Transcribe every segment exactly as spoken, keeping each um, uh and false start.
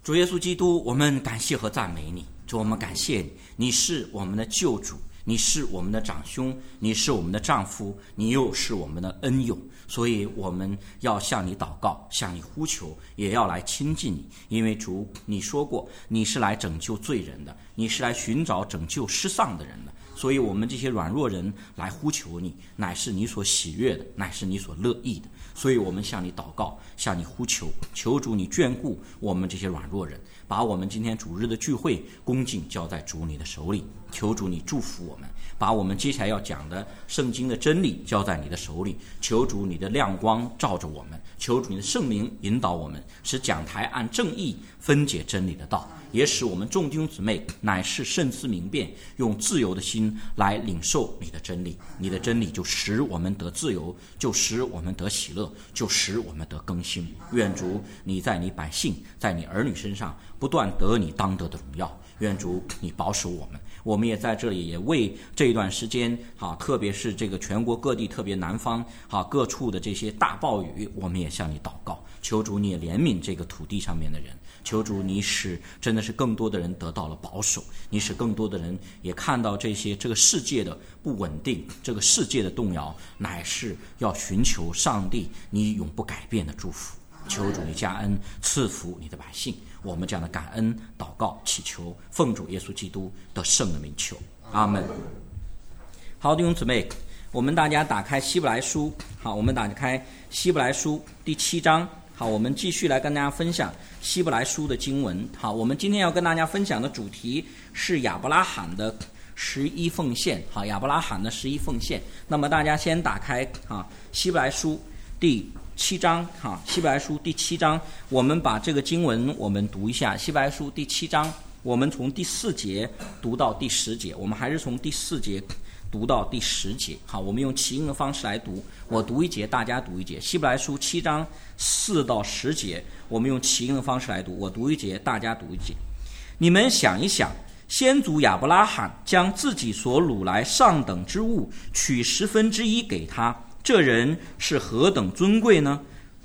主耶稣基督，我们感谢和赞美你。主，我们感谢你，你是我们的救主，你是我们的长兄，你是我们的丈夫，你又是我们的恩友。所以我们要向你祷告，向你呼求，也要来亲近你。因为主，你说过你是来拯救罪人的，你是来寻找拯救失丧的人的。所以我们这些软弱人来呼求你，乃是你所喜悦的，乃是你所乐意的。所以我们向你祷告，向你呼求，求主你眷顾我们这些软弱人，把我们今天主日的聚会恭敬交在主你的手里。求主你祝福我们，把我们接下来要讲的圣经的真理交在你的手里。求主你的亮光照着我们，求主你的圣灵引导我们，使讲台按正义分解真理的道，也使我们众弟兄姊妹乃是慎思明辨，用自由的心来领受你的真理。你的真理就使我们得自由，就使我们得喜乐，就使我们得更新。愿主你在你百姓，在你儿女身上不断得你当得的荣耀。愿主你保守我们。我们也在这里也为这一段时间啊，特别是这个全国各地，特别南方啊各处的这些大暴雨，我们也向你祷告，求主你也怜悯这个土地上面的人，求主你使真的是更多的人得到了保守，你使更多的人也看到这些这个世界的不稳定，这个世界的动摇，乃是要寻求上帝你永不改变的祝福。求主你加恩赐福你的百姓，我们这样的感恩祷告祈求，奉主耶稣基督的圣的名求，阿们。好，弟兄姊妹，我们大家打开希伯来书，好，我们打开希伯来书第七章。好，我们继续来跟大家分享希伯来书的经文。好，我们今天要跟大家分享的主题是亚伯拉罕的十一奉献。好，亚伯拉罕的十一奉献。那么大家先打开啊希伯来书第七章，哈，希伯来书第七章，我们把这个经文我们读一下。希伯来书第七章，我们从第四节读到第十节，我们还是从第四节读到第十节。好，我们用起音的方式来读，我读一节，大家读一节。希伯来书七章四到十节，我们用起音的方式来读，我读一节，大家读一节。你们想一想，先祖亚伯拉罕将自己所掳来上等之物取十分之一给他，这人是何等尊贵呢？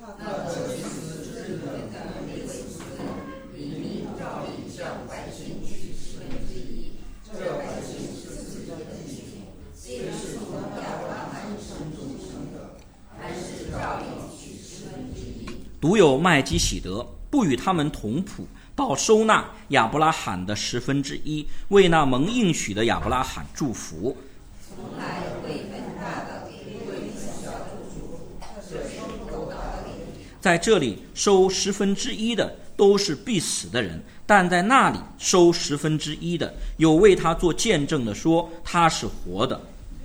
独有麦基洗德不与他们同谱，倒收纳亚伯拉罕的十分之一，为那蒙应许的亚伯拉罕祝福。从来未分大的给微小的主，这收够大的给你。在这里收十分之一的都是必死的人，但在那里收十分之一的，有为他做见证的说他是活的。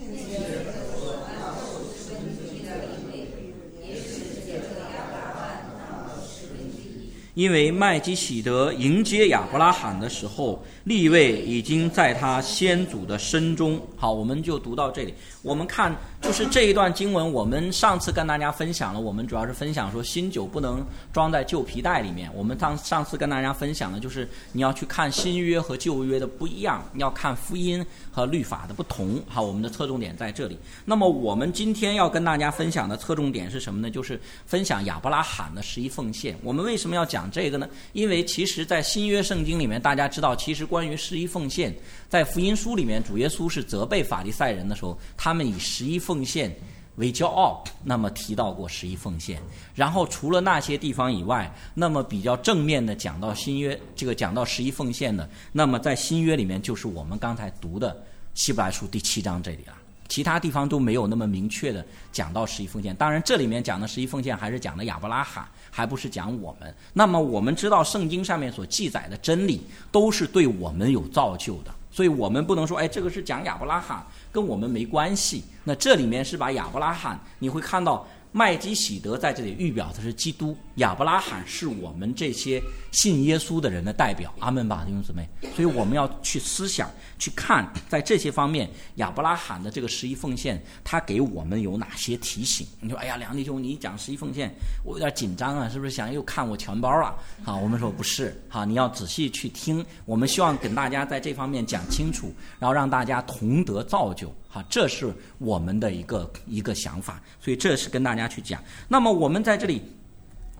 因为麦基洗德迎接亚伯拉罕的时候，利未已经在他先祖的身中。好，我们就读到这里。我们看就是这一段经文，我们上次跟大家分享了，我们主要是分享说新酒不能装在旧皮袋里面。我们上上次跟大家分享的就是你要去看新约和旧约的不一样，要看福音和律法的不同。好，我们的侧重点在这里。那么我们今天要跟大家分享的侧重点是什么呢？就是分享亚伯拉罕的十一奉献。我们为什么要讲这个呢？因为其实在新约圣经里面，大家知道其实关于十一奉献，在福音书里面主耶稣是责备法利赛人的时候，他们以十一奉献为骄傲，那么提到过十一奉献。然后除了那些地方以外，那么比较正面的讲到新约，这个讲到十一奉献的，那么在新约里面就是我们刚才读的希伯来书第七章这里了。其他地方都没有那么明确的讲到十一奉献，当然这里面讲的十一奉献还是讲的亚伯拉罕，还不是讲我们。那么我们知道圣经上面所记载的真理都是对我们有造就的，所以我们不能说哎，这个是讲亚伯拉罕，跟我们没关系。那这里面是把亚伯拉罕，你会看到麦基洗德在这里预表的是基督，亚伯拉罕是我们这些信耶稣的人的代表。阿们吧，弟兄姊妹。所以我们要去思想去看，在这些方面亚伯拉罕的这个十一奉献他给我们有哪些提醒。你说哎呀，梁弟兄你讲十一奉献我有点紧张啊，是不是想又看我钱包啊？好，我们说不是，好，你要仔细去听，我们希望跟大家在这方面讲清楚，然后让大家同得造就。好，这是我们的一个一个想法，所以这是跟大家去讲。那么我们在这里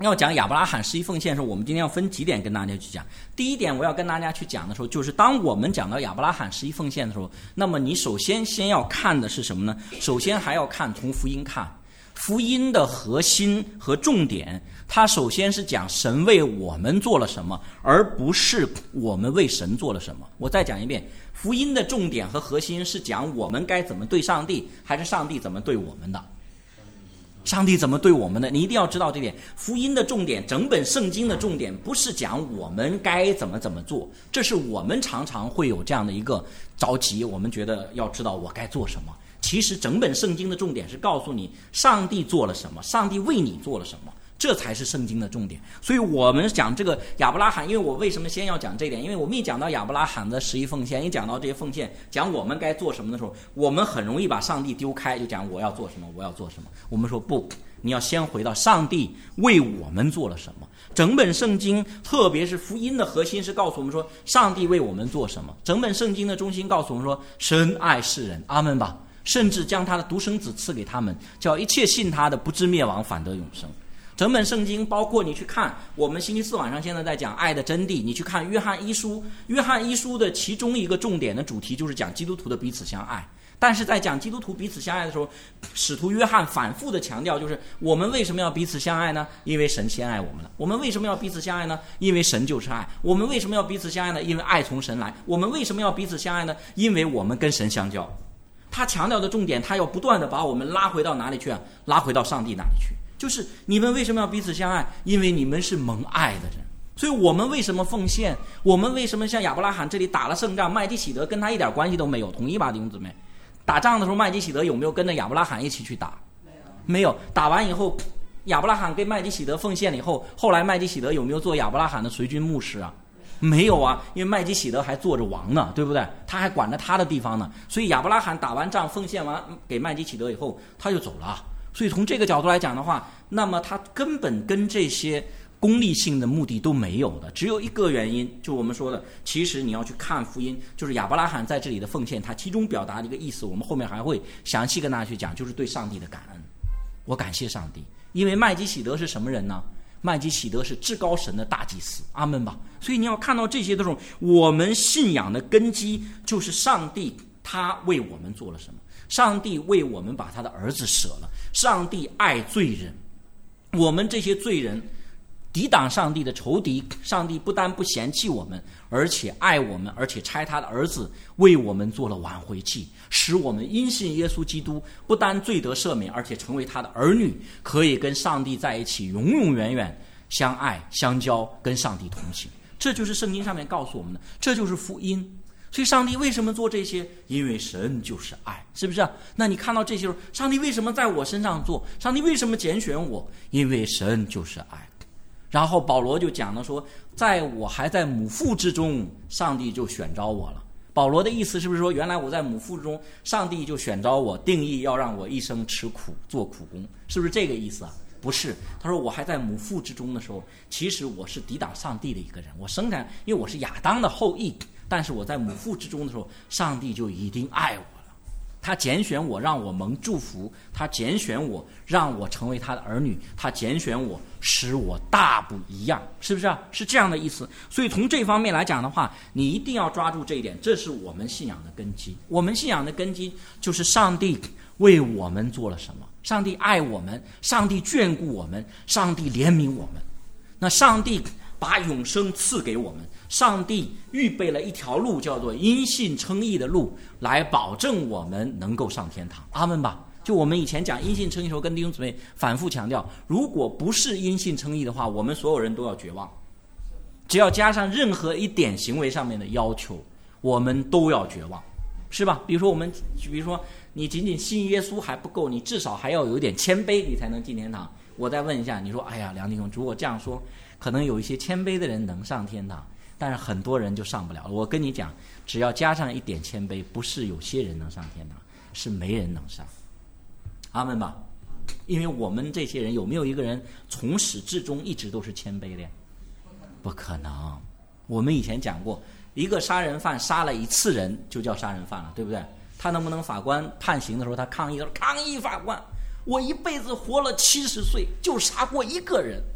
要讲亚伯拉罕十一奉献的时候，我们今天要分几点跟大家去讲。第一点我要跟大家去讲的时候，就是当我们讲到亚伯拉罕十一奉献的时候，那么你首先先要看的是什么呢？首先还要看从福音看，福音的核心和重点，它首先是讲神为我们做了什么，而不是我们为神做了什么。我再讲一遍，福音的重点和核心是讲我们该怎么对上帝，还是上帝怎么对我们的？上帝怎么对我们的？你一定要知道这点。福音的重点，整本圣经的重点，不是讲我们该怎么怎么做，这是我们常常会有这样的一个着急，我们觉得要知道我该做什么。其实整本圣经的重点是告诉你上帝做了什么，上帝为你做了什么，这才是圣经的重点。所以我们讲这个亚伯拉罕，因为我为什么先要讲这一点？因为我们一讲到亚伯拉罕的十一奉献，一讲到这些奉献，讲我们该做什么的时候，我们很容易把上帝丢开，就讲我要做什么，我要做什么。我们说不，你要先回到上帝为我们做了什么。整本圣经，特别是福音的核心是告诉我们说上帝为我们做什么。整本圣经的中心告诉我们说神爱世人，阿们吧。甚至将他的独生子赐给他们，叫一切信他的不至灭亡，反得永生。整本圣经包括你去看，我们星期四晚上现在在讲爱的真谛，你去看约翰一书，约翰一书的其中一个重点的主题就是讲基督徒的彼此相爱。但是在讲基督徒彼此相爱的时候，使徒约翰反复的强调，就是我们为什么要彼此相爱呢？因为神先爱我们了。我们为什么要彼此相爱呢？因为神就是爱。我们为什么要彼此相爱呢？因为爱从神来。我们为什么要彼此相爱呢？因为我们跟神相交。他强调的重点，他要不断的把我们拉回到哪里去啊？拉回到上帝那里去。就是你们为什么要彼此相爱？因为你们是蒙爱的人。所以我们为什么奉献？我们为什么像亚伯拉罕这里打了胜仗，麦基洗德跟他一点关系都没有？同意吧，弟兄姊妹？打仗的时候，麦基洗德有没有跟着亚伯拉罕一起去打？没有。没有。打完以后，亚伯拉罕给麦基洗德奉献了以后，后来麦基洗德有没有做亚伯拉罕的随军牧师啊？没有啊，因为麦基洗德还做着王呢，对不对？他还管着他的地方呢。所以亚伯拉罕打完仗奉献完给麦基洗德以后，他就走了。所以从这个角度来讲的话，那么他根本跟这些功利性的目的都没有的，只有一个原因，就我们说的，其实你要去看福音，就是亚伯拉罕在这里的奉献，他其中表达的一个意思，我们后面还会详细跟大家去讲，就是对上帝的感恩。我感谢上帝，因为麦基洗德是什么人呢？麦基洗德是至高神的大祭司，阿们吧。所以你要看到这些的时候，我们信仰的根基就是上帝他为我们做了什么，上帝为我们把他的儿子舍了，上帝爱罪人，我们这些罪人抵挡上帝的仇敌，上帝不但不嫌弃我们，而且爱我们，而且差他的儿子为我们做了挽回祭，使我们因信耶稣基督不但罪得赦免，而且成为他的儿女，可以跟上帝在一起，永永远远相爱相交，跟上帝同行。这就是圣经上面告诉我们的，这就是福音。所以上帝为什么做这些？因为神就是爱，是不是？那你看到这些时候，上帝为什么在我身上做？上帝为什么拣选我？因为神就是爱。然后保罗就讲了说，在我还在母腹之中，上帝就选召我了。保罗的意思是不是说，原来我在母腹之中，上帝就选召我，定义要让我一生吃苦做苦工，是不是这个意思啊？不是，他说我还在母腹之中的时候，其实我是抵挡上帝的一个人。我生产，因为我是亚当的后裔，但是我在母腹之中的时候，上帝就已经爱我了。他拣选我，让我蒙祝福；他拣选我，让我成为他的儿女；他拣选我，使我大不一样，是不是啊？是这样的意思。所以从这方面来讲的话，你一定要抓住这一点，这是我们信仰的根基。我们信仰的根基就是上帝为我们做了什么，上帝爱我们，上帝眷顾我们，上帝怜悯我们。那上帝把永生赐给我们，上帝预备了一条路，叫做因信称义的路，来保证我们能够上天堂，阿们吧。就我们以前讲因信称义的时候，跟弟兄姊妹反复强调，如果不是因信称义的话，我们所有人都要绝望。只要加上任何一点行为上面的要求，我们都要绝望，是吧？比如说我们，比如说你仅仅信耶稣还不够，你至少还要有一点谦卑，你才能进天堂。我再问一下，你说，哎呀，梁弟兄，如果这样说，可能有一些谦卑的人能上天堂，但是很多人就上不了了。我跟你讲，只要加上一点谦卑，不是有些人能上天堂，是没人能上。阿们吧。因为我们这些人有没有一个人从始至终一直都是谦卑的呀？不可能。我们以前讲过，一个杀人犯杀了一次人就叫杀人犯了，对不对？他能不能法官判刑的时候他抗议说，抗议法官，我一辈子活了七十岁就杀过一个人，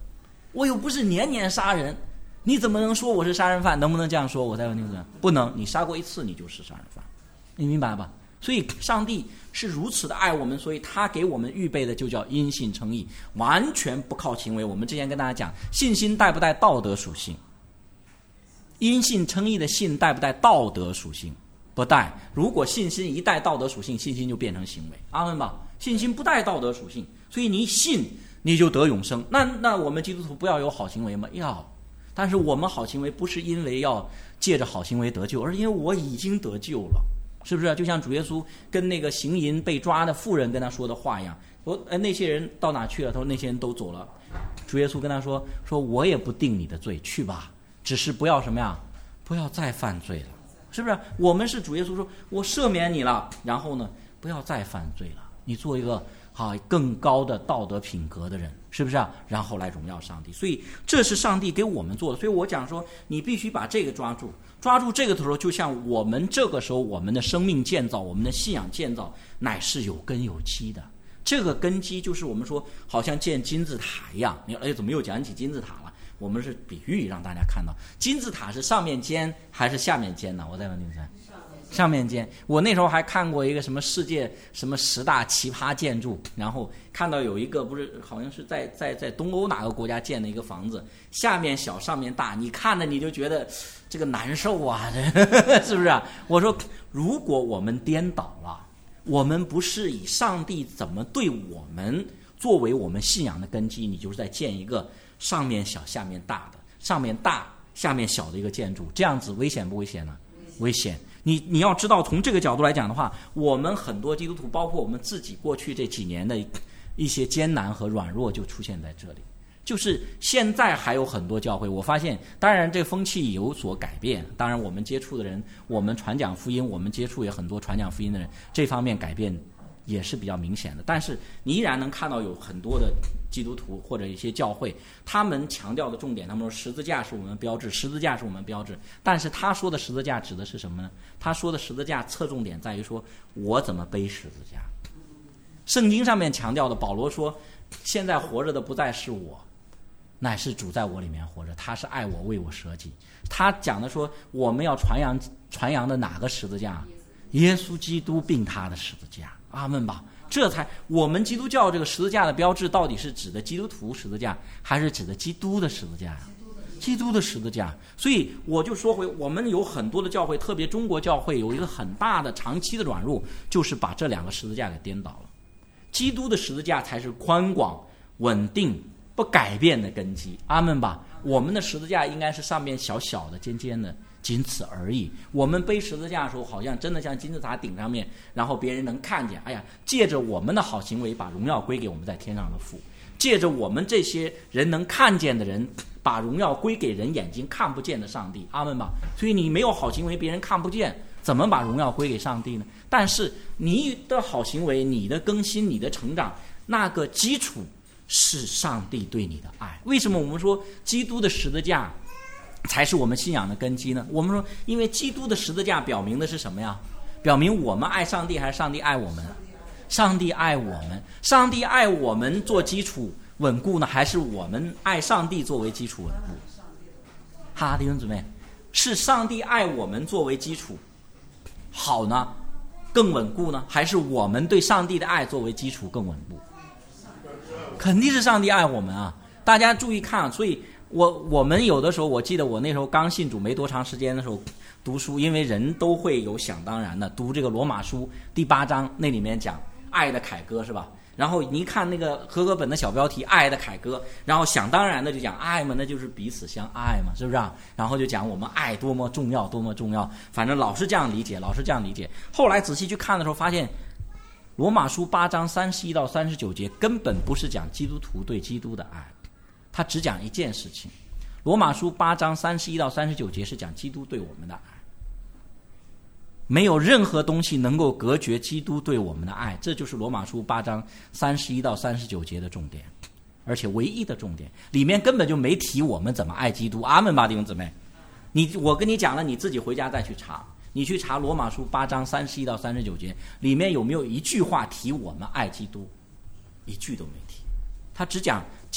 我又不是年年杀人，你怎么能说我是杀人犯？能不能这样说？我再问你，不能，你杀过一次你就是杀人犯，你明白吧？所以上帝是如此的爱我们，所以他给我们预备的就叫因信称义，完全不靠行为。我们之前跟大家讲，信心带不带道德属性？因信称义的信带不带道德属性？不带。如果信心一带道德属性，信心就变成行为。阿们吧。信心不带道德属性，所以你信你就得永生。那那我们基督徒不要有好行为吗？要。但是我们好行为不是因为要借着好行为得救，而是因为我已经得救了。是不是就像主耶稣跟那个行淫被抓的妇人跟他说的话一样？我呃那些人到哪去了？他说那些人都走了。主耶稣跟他说：“说我也不定你的罪，去吧，只是不要什么呀？不要再犯罪了。”是不是？我们是主耶稣说：“我赦免你了，然后呢，不要再犯罪了，你做一个好更高的道德品格的人，是不是啊？然后来荣耀上帝。”所以这是上帝给我们做的。所以我讲说，你必须把这个抓住。抓住这个的时候，就像我们这个时候我们的生命建造，我们的信仰建造乃是有根有基的。这个根基就是我们说好像建金字塔一样。你哎，怎么又讲起金字塔了？我们是比喻让大家看到金字塔是上面尖还是下面尖呢？我再问你们，上面尖。我那时候还看过一个什么世界什么十大奇葩建筑，然后看到有一个不是好像是在在在东欧哪个国家建的一个房子，下面小上面大，你看着你就觉得这个难受啊，是不是啊？我说如果我们颠倒了，我们不是以上帝怎么对我们作为我们信仰的根基，你就是在建一个上面小下面大的，上面大下面小的一个建筑，这样子危险不危险呢？危险。你你要知道，从这个角度来讲的话，我们很多基督徒，包括我们自己过去这几年的一些艰难和软弱，就出现在这里。就是现在还有很多教会，我发现，当然这风气有所改变，当然我们接触的人，我们传讲福音，我们接触也很多传讲福音的人，这方面改变也是比较明显的。但是你依然能看到有很多的基督徒或者一些教会，他们强调的重点，他们说十字架是我们标志，十字架是我们标志。但是他说的十字架指的是什么呢？他说的十字架侧重点在于说我怎么背十字架。圣经上面强调的，保罗说现在活着的不再是我，乃是主在我里面活着，他是爱我，为我舍己。他讲的说我们要传扬传扬的哪个十字架？耶稣基督并他的十字架。阿们吧。这才我们基督教这个十字架的标志到底是指的基督徒十字架，还是指的基督的十字架？基督的十字架。所以我就说回，我们有很多的教会，特别中国教会有一个很大的长期的软弱，就是把这两个十字架给颠倒了。基督的十字架才是宽广稳定不改变的根基。阿们吧。我们的十字架应该是上面小小的尖尖的，仅此而已。我们背十字架的时候，好像真的像金字塔顶上面，然后别人能看见，哎呀，借着我们的好行为把荣耀归给我们在天上的父，借着我们这些人能看见的人，把荣耀归给人眼睛看不见的上帝。阿们吧。所以你没有好行为，别人看不见，怎么把荣耀归给上帝呢？但是你的好行为，你的更新，你的成长，那个基础是上帝对你的爱。为什么我们说基督的十字架才是我们信仰的根基呢？我们说因为基督的十字架表明的是什么呀？表明我们爱上帝还是上帝爱我们？上帝爱我们。上帝爱我们做基础稳固呢，还是我们爱上帝作为基础稳固？哈，弟兄姊妹，是上帝爱我们作为基础好呢，更稳固呢，还是我们对上帝的爱作为基础更稳固？肯定是上帝爱我们啊！大家注意看，所以我我们有的时候，我记得我那时候刚信主没多长时间的时候读书，因为人都会有想当然的读这个罗马书第八章，那里面讲爱的凯歌是吧？然后你一看那个合格本的小标题爱的凯歌，然后想当然的就讲爱嘛，那就是彼此相爱嘛，是不是啊？然后就讲我们爱多么重要多么重要，反正老是这样理解老是这样理解。后来仔细去看的时候发现罗马书八章三十一到三十九节根本不是讲基督徒对基督的爱，他只讲一件事情。罗马书八章三十一到三十九节是讲基督对我们的爱，没有任何东西能够隔绝基督对我们的爱，这就是罗马书八章三十一到三十九节的重点，而且唯一的重点，里面根本就没提我们怎么爱基督。阿们吧，弟兄姊妹，你我跟你讲了，你自己回家再去查，你去查罗马书八章三十一到三十九节，里面有没有一句话提我们爱基督？一句都没提，他只讲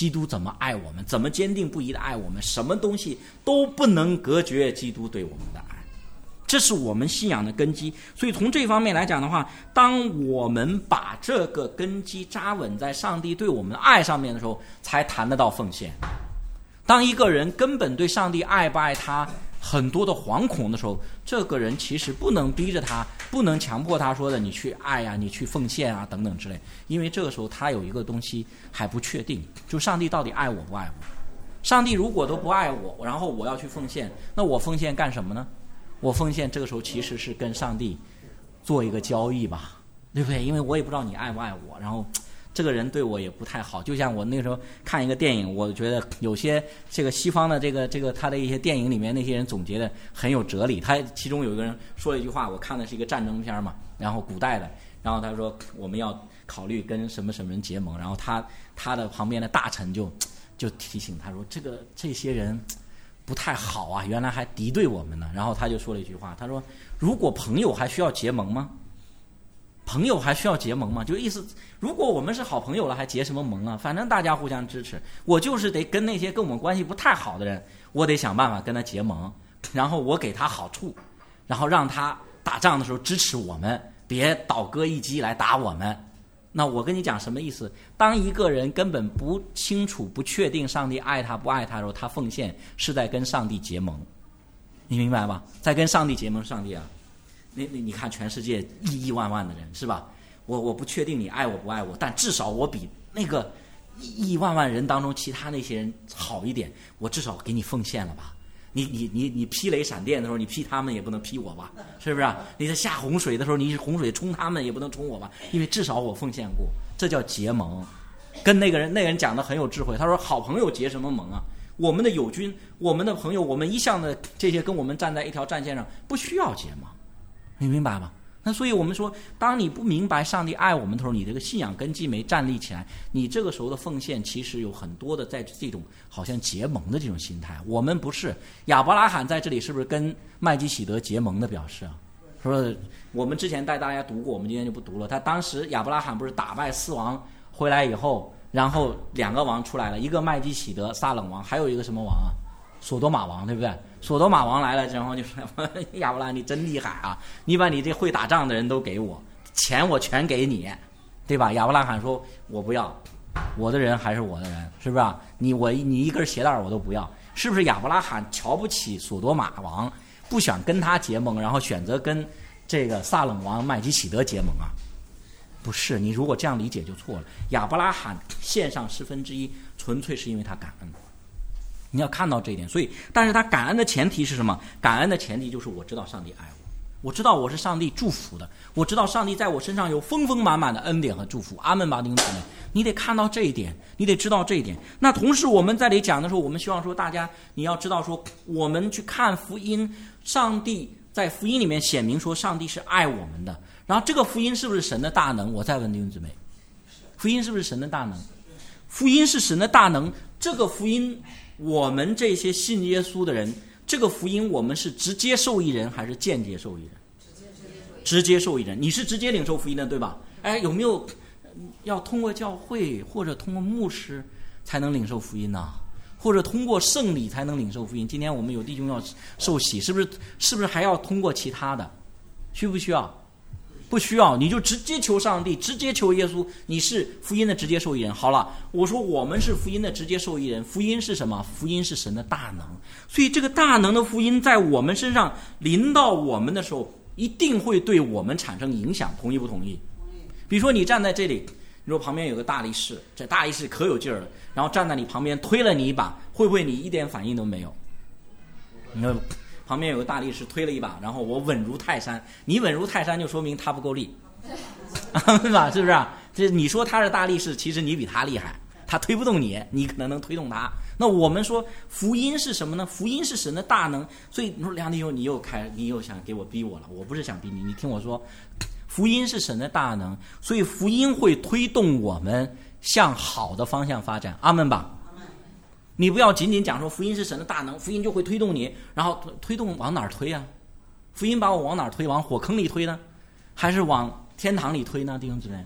基督怎么爱我们，怎么坚定不移的爱我们，什么东西都不能隔绝基督对我们的爱，这是我们信仰的根基。所以从这方面来讲的话，当我们把这个根基扎稳在上帝对我们的爱上面的时候，才谈得到奉献。当一个人根本对上帝爱不爱他很多的惶恐的时候，这个人其实不能逼着他，不能强迫他说的你去爱啊，你去奉献啊等等之类，因为这个时候他有一个东西还不确定，就上帝到底爱我不爱我。上帝如果都不爱我，然后我要去奉献，那我奉献干什么呢？我奉献这个时候其实是跟上帝做一个交易吧，对不对？因为我也不知道你爱不爱我，然后这个人对我也不太好。就像我那个时候看一个电影，我觉得有些这个西方的这个这个他的一些电影里面那些人总结的很有哲理。他其中有一个人说了一句话，我看的是一个战争片嘛，然后古代的，然后他说我们要考虑跟什么什么人结盟，然后他他的旁边的大臣就就提醒他说，这个这些人不太好啊，原来还敌对我们呢。然后他就说了一句话，他说如果朋友还需要结盟吗？朋友还需要结盟吗？就意思如果我们是好朋友了还结什么盟啊，反正大家互相支持，我就是得跟那些跟我们关系不太好的人，我得想办法跟他结盟，然后我给他好处，然后让他打仗的时候支持我们，别倒戈一击来打我们。那我跟你讲什么意思？当一个人根本不清楚不确定上帝爱他不爱他的时候，他奉献是在跟上帝结盟，你明白吧？在跟上帝结盟。上帝啊，你你你看全世界亿亿万万的人是吧，我我不确定你爱我不爱我，但至少我比那个亿亿万万人当中其他那些人好一点，我至少给你奉献了吧。你你你你劈雷闪电的时候，你劈他们也不能劈我吧，是不是啊？你在下洪水的时候，你洪水冲他们也不能冲我吧，因为至少我奉献过，这叫结盟。跟那个人那个人讲的很有智慧，他说好朋友结什么盟啊？我们的友军，我们的朋友，我们一向的这些跟我们站在一条战线上，不需要结盟，你明白吗？那所以我们说，当你不明白上帝爱我们的时候，你这个信仰根基没站立起来，你这个时候的奉献其实有很多的在这种好像结盟的这种心态。我们不是，亚伯拉罕在这里是不是跟麦基洗德结盟的表示啊？说我们之前带大家读过，我们今天就不读了。他当时亚伯拉罕不是打败四王回来以后，然后两个王出来了，一个麦基洗德撒冷王，还有一个什么王啊？索多玛王，对不对？索多玛王来了，然后就说亚伯拉你真厉害啊，你把你这会打仗的人都给我，钱我全给你，对吧？亚伯拉罕说我不要，我的人还是我的人，是不是啊？你我你一根鞋带我都不要，是不是亚伯拉罕瞧不起索多玛王，不想跟他结盟，然后选择跟这个撒冷王麦基洗德结盟啊？不是，你如果这样理解就错了。亚伯拉罕献上十分之一，纯粹是因为他感恩。你要看到这一点，所以，但是他感恩的前提是什么？感恩的前提就是我知道上帝爱我，我知道我是上帝祝福的，我知道上帝在我身上有丰丰满满的恩典和祝福。阿们吧，弟兄姊妹，你得看到这一点，你得知道这一点。那同时我们在这里讲的时候，我们希望说大家你要知道说，我们去看福音，上帝在福音里面显明说上帝是爱我们的。然后这个福音是不是神的大能？我再问弟兄姊妹，福音是不是神的大能？福音是神的大能，这个福音我们这些信耶稣的人，这个福音我们是直接受益人还是间接受益人？直接受益人。你是直接领受福音的，对吧？哎，有没有要通过教会或者通过牧师才能领受福音呢？或者通过圣礼才能领受福音？今天我们有弟兄要受洗，是不是是不是还要通过其他的？需不需要？不需要，你就直接求上帝，直接求耶稣，你是福音的直接受益人。好了，我说我们是福音的直接受益人，福音是什么？福音是神的大能，所以这个大能的福音在我们身上临到我们的时候，一定会对我们产生影响，同意不同意？比如说你站在这里，你说旁边有个大力士，这大力士可有劲儿了，然后站在你旁边推了你一把，会不会你一点反应都没有？你说旁边有个大力士推了一把，然后我稳如泰山，你稳如泰山就说明他不够力，对吧？是不是啊？这你说他是大力士，其实你比他厉害，他推不动你，你可能能推动他。那我们说福音是什么呢？福音是神的大能。所以你说梁弟兄，你又开，你又想给我逼我了，我不是想逼你，你听我说，福音是神的大能，所以福音会推动我们向好的方向发展。阿们吧。你不要仅仅讲说福音是神的大能，福音就会推动你，然后推动往哪儿推啊？福音把我往哪儿推？往火坑里推呢，还是往天堂里推呢？弟兄姊妹，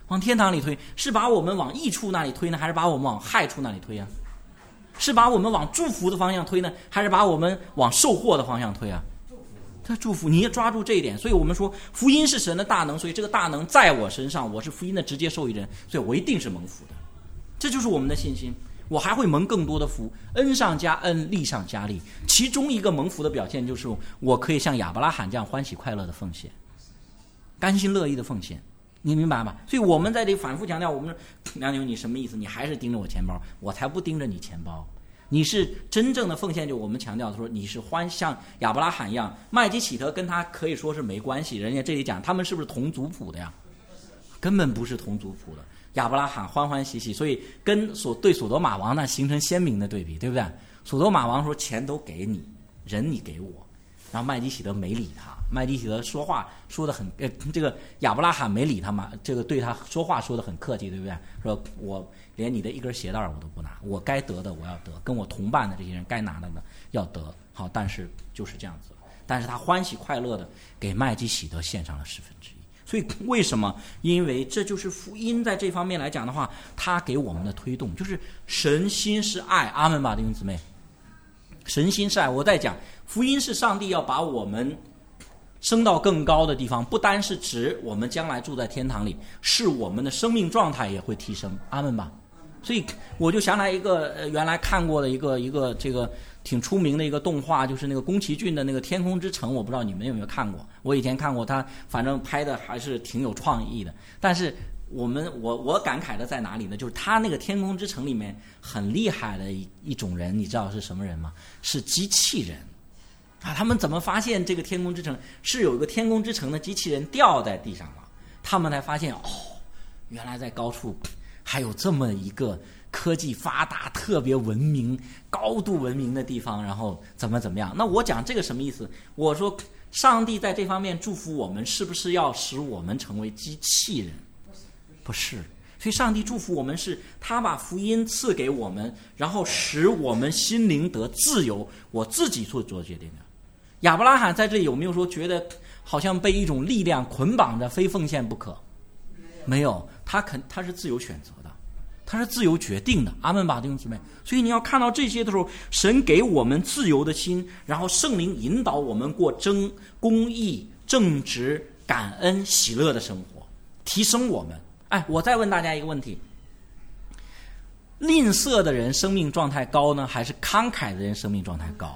往天堂里推，是把我们往益处那里推呢，还是把我们往害处那里推啊？是把我们往祝福的方向推呢，还是把我们往受祸的方向推啊？他祝福，你要抓住这一点。所以我们说福音是神的大能，所以这个大能在我身上，我是福音的直接受益人，所以我一定是蒙福的。这就是我们的信心。我还会蒙更多的福，恩上加恩，利上加利。其中一个蒙福的表现就是我可以像亚伯拉罕这样欢喜快乐的奉献，甘心乐意的奉献，你明白吗？所以我们在这里反复强调，我们说梁牛你什么意思？你还是盯着我钱包，我才不盯着你钱包。你是真正的奉献，就我们强调说你是欢像亚伯拉罕一样，麦基洗德跟他可以说是没关系。人家这里讲他们是不是同族谱的呀？根本不是同族谱的。亚伯拉罕欢欢喜喜，所以跟所对所多玛王那形成鲜明的对比，对不对？所多玛王说钱都给你，人你给我，然后麦基洗德没理他，麦基洗德说话说的很呃，这个亚伯拉罕没理他嘛，这个对他说话说的很客气，对不对？说我连你的一根鞋带我都不拿，我该得的我要得，跟我同伴的这些人该拿的呢要得。好，但是就是这样子，但是他欢喜快乐的给麦基洗德献上了十分之一。所以为什么？因为这就是福音在这方面来讲的话，它给我们的推动就是神心是爱，阿们吧，弟兄姊妹。神心是爱，我在讲福音是上帝要把我们升到更高的地方，不单是指我们将来住在天堂里，是我们的生命状态也会提升，阿们吧。所以我就想来一个、呃、原来看过的一个一个这个挺出名的一个动画，就是那个宫崎骏的那个《天空之城》，我不知道你们有没有看过。我以前看过，他反正拍的还是挺有创意的。但是我们我我感慨的在哪里呢？就是他那个《天空之城》里面很厉害的一一种人，你知道是什么人吗？是机器人啊！他们怎么发现这个天空之城是有一个天空之城的机器人掉在地上了？他们才发现哦，原来在高处还有这么一个科技发达、特别文明、高度文明的地方，然后怎么怎么样？那我讲这个什么意思？我说上帝在这方面祝福我们，是不是要使我们成为机器人？不是。所以上帝祝福我们是他把福音赐给我们，然后使我们心灵得自由，我自己做做决定的。亚伯拉罕在这里有没有说觉得好像被一种力量捆绑着，非奉献不可？没有，他肯他是自由选择的，他是自由决定的，阿们吧，弟兄姊妹。所以你要看到这些的时候，神给我们自由的心，然后圣灵引导我们过真公义、正直、感恩、喜乐的生活，提升我们。哎，我再问大家一个问题：吝啬的人生命状态高呢，还是慷慨的人生命状态高？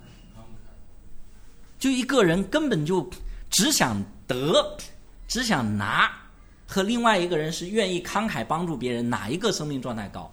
就一个人根本就只想得，只想拿，和另外一个人是愿意慷慨帮助别人，哪一个生命状态高？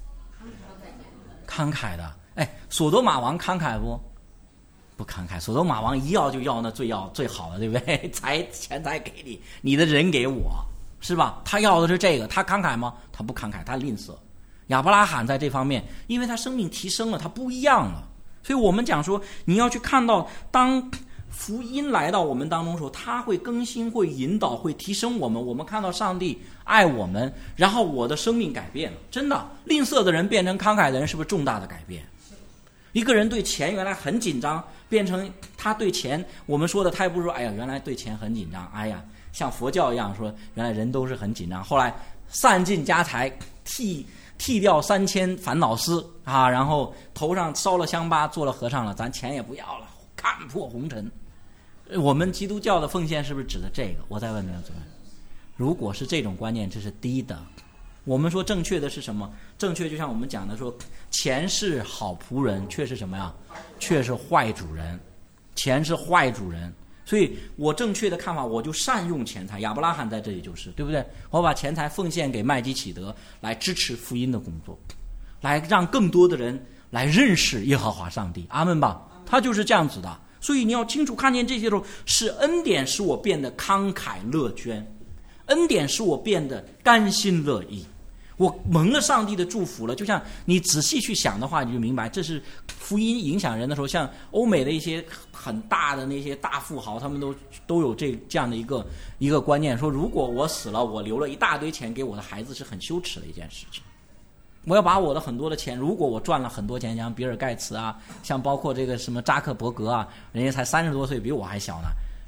慷慨的。哎，所多玛王慷慨不？不慷慨。所多玛王一要就要那最要最好的，对不对？财钱财给你，你的人给我，是吧？他要的是这个，他慷慨吗？他不慷慨，他吝啬。亚伯拉罕在这方面，因为他生命提升了，他不一样了。所以我们讲说，你要去看到，当福音来到我们当中的时候，他会更新，会引导，会提升我们。我们看到上帝爱我们，然后我的生命改变了。真的，吝啬的人变成慷慨的人，是不是重大的改变？一个人对钱原来很紧张，变成他对钱，我们说的他也不是说，哎呀，原来对钱很紧张，哎呀，像佛教一样说，原来人都是很紧张。后来散尽家财，剃剃掉三千烦恼丝啊，然后头上烧了香巴，做了和尚了，咱钱也不要了，看破红尘。我们基督教的奉献是不是指的这个？我再问你们，如果是这种观念，这是低的。我们说正确的是什么？正确就像我们讲的说，钱是好仆人，却是什么呀？却是坏主人。钱是坏主人。所以我正确的看法，我就善用钱财。亚伯拉罕在这里就是，对不对？我把钱财奉献给麦基启德，来支持福音的工作，来让更多的人来认识耶和华上帝。阿们吧。他就是这样子的。所以你要清楚看见这些时候，是恩典使我变得慷慨乐捐，恩典使我变得甘心乐意。我蒙了上帝的祝福了，就像你仔细去想的话，你就明白，这是福音影响人的时候。像欧美的一些很大的那些大富豪，他们都都有这这样的一个一个观念，说如果我死了，我留了一大堆钱给我的孩子，是很羞耻的一件事情。我要把我的很多的钱，如果我赚了很多钱，像比尔盖茨啊，像包括这个什么扎克伯格啊，人家才三十多岁，比我还小呢。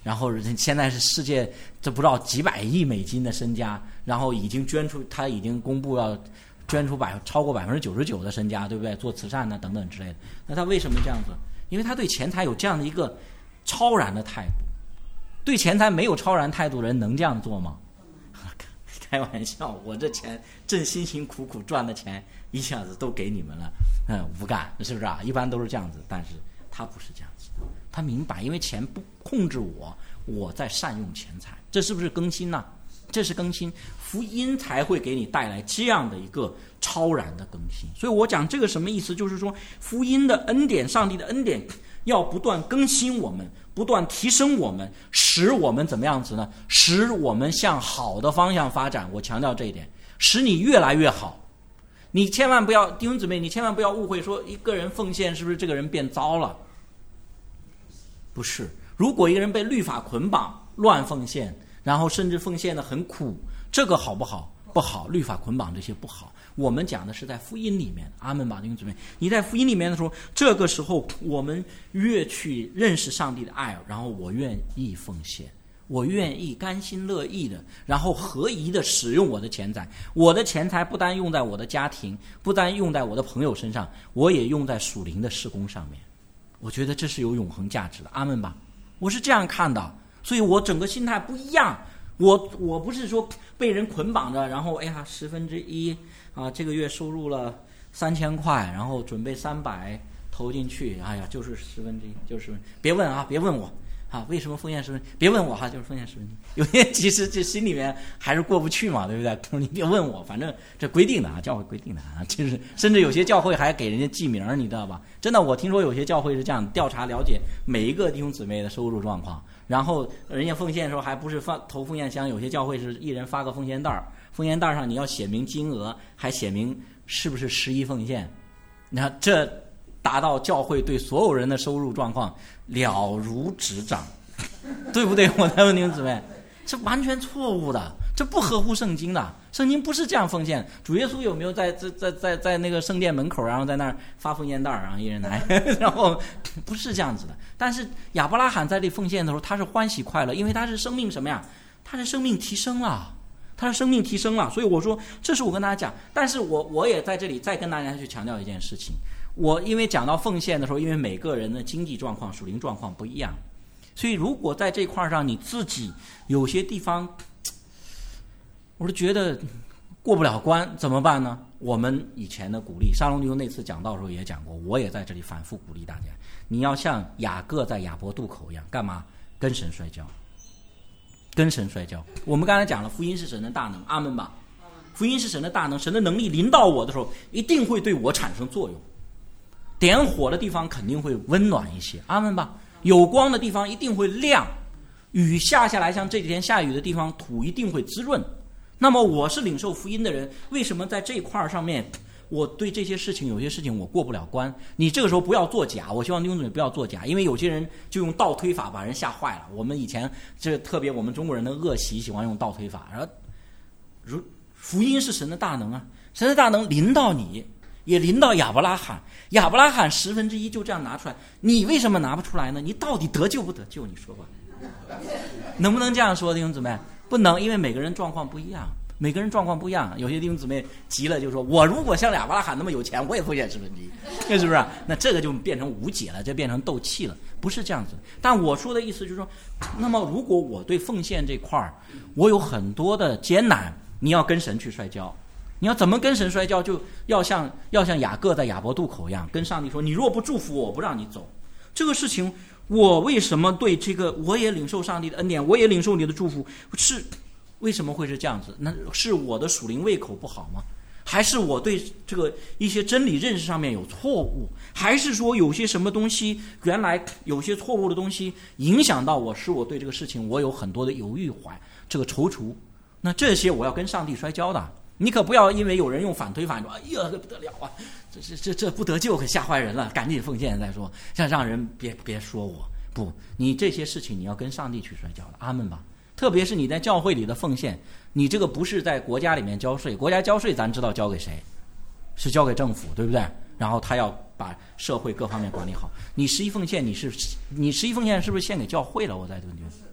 然后现在是世界这不知道几百亿美金的身家，然后已经捐出，他已经公布要捐出百超过百分之九十九的身家，对不对？做慈善呢等等之类的。那他为什么这样子？因为他对钱财有这样的一个超然的态度。对钱财没有超然态度的人能这样做吗？开玩笑，我这钱正辛辛苦苦赚的钱一下子都给你们了，嗯，无干，是不是啊？一般都是这样子，但是他不是这样子的，他明白，因为钱不控制我，我在善用钱财，这是不是更新呢、啊？这是更新，福音才会给你带来这样的一个超然的更新。所以我讲这个什么意思，就是说福音的恩典，上帝的恩典要不断更新我们，不断提升我们，使我们怎么样子呢？使我们向好的方向发展。我强调这一点，使你越来越好。你千万不要，弟兄姊妹，你千万不要误会说一个人奉献是不是这个人变糟了？不是，如果一个人被律法捆绑，乱奉献，然后甚至奉献的很苦，这个好不好？不好，律法捆绑这些不好。我们讲的是在福音里面，阿们吧，弟兄姊妹，你在福音里面的时候，这个时候我们越去认识上帝的爱，然后我愿意奉献，我愿意甘心乐意的，然后合宜的使用我的钱财。我的钱财不单用在我的家庭，不单用在我的朋友身上，我也用在属灵的事工上面。我觉得这是有永恒价值的，阿们吧，我是这样看的。所以我整个心态不一样，我我不是说被人捆绑着，然后哎呀十分之一啊，这个月收入了三千块，然后准备三百投进去，哎呀就是十分之一，就是别问啊，别问我啊，为什么奉献十分？别问我哈、啊，就是奉献十分之一。有些其实这心里面还是过不去嘛，对不对？你别问我，反正这规定的啊，教会规定的啊，就是甚至有些教会还给人家记名，你知道吧？真的，我听说有些教会是这样调查了解每一个弟兄姊妹的收入状况。然后人家奉献的时候还不是发投奉献箱，有些教会是一人发个奉献袋，奉献袋上你要写明金额，还写明是不是十一奉献。你看这达到教会对所有人的收入状况了如指掌，对不对？我的弟兄姊妹，这完全错误的，这不合乎圣经的。圣经不是这样奉献。主耶稣有没有在在在在在那个圣殿门口，然后在那儿发奉献袋，然后一人拿，然后不是这样子的。但是亚伯拉罕在这里奉献的时候，他是欢喜快乐，因为他是生命什么呀？他是生命提升了，他是生命提升了。所以我说，这是我跟大家讲。但是我我也在这里再跟大家去强调一件事情。我因为讲到奉献的时候，因为每个人的经济状况、属灵状况不一样，所以如果在这块上你自己有些地方，我是觉得过不了关，怎么办呢？我们以前的鼓励，沙龙弟兄那次讲道的时候也讲过，我也在这里反复鼓励大家，你要像雅各在雅博渡口一样，干嘛？跟神摔跤，跟神摔跤。我们刚才讲了，福音是神的大能，阿们吧。福音是神的大能，神的能力临到我的时候，一定会对我产生作用。点火的地方肯定会温暖一些，阿们吧。有光的地方一定会亮，雨下下来，像这几天下雨的地方，土一定会滋润。那么我是领受福音的人，为什么在这一块上面我对这些事情有些事情我过不了关？你这个时候不要作假，我希望弟兄姊妹不要作假，因为有些人就用倒推法把人吓坏了。我们以前这特别我们中国人的恶习喜欢用倒推法，然后如福音是神的大能啊，神的大能临到你，也临到亚伯拉罕，亚伯拉罕十分之一就这样拿出来，你为什么拿不出来呢？你到底得救不得救？你说吧，能不能这样说，弟兄姊妹？不能，因为每个人状况不一样，每个人状况不一样。有些弟兄姊妹急了就说，我如果像亚伯拉罕那么有钱，我也奉献十分之一，是不是？那这个就变成无解了，就变成斗气了，不是这样子。但我说的意思就是说，那么如果我对奉献这块儿我有很多的艰难，你要跟神去摔跤。你要怎么跟神摔跤？就要像要像雅各在雅博渡口一样，跟上帝说，你若不祝福我，我不让你走。这个事情我为什么对这个我也领受上帝的恩典，我也领受你的祝福，是为什么会是这样子？那是我的属灵胃口不好吗？还是我对这个一些真理认识上面有错误？还是说有些什么东西原来有些错误的东西影响到我，使我对这个事情我有很多的犹豫怀这个踌躇？那这些我要跟上帝摔跤的。你可不要因为有人用反推法说，哎呀这不得了啊，这这这这不得救，可吓坏人了，赶紧奉献再说，像让人别别说我。不，你这些事情你要跟上帝去摔跤了，阿们吧。特别是你在教会里的奉献，你这个不是在国家里面交税，国家交税咱知道交给谁，是交给政府，对不对？然后他要把社会各方面管理好。你十一奉献，你是你十一奉献是不是献给教会了？我再问你，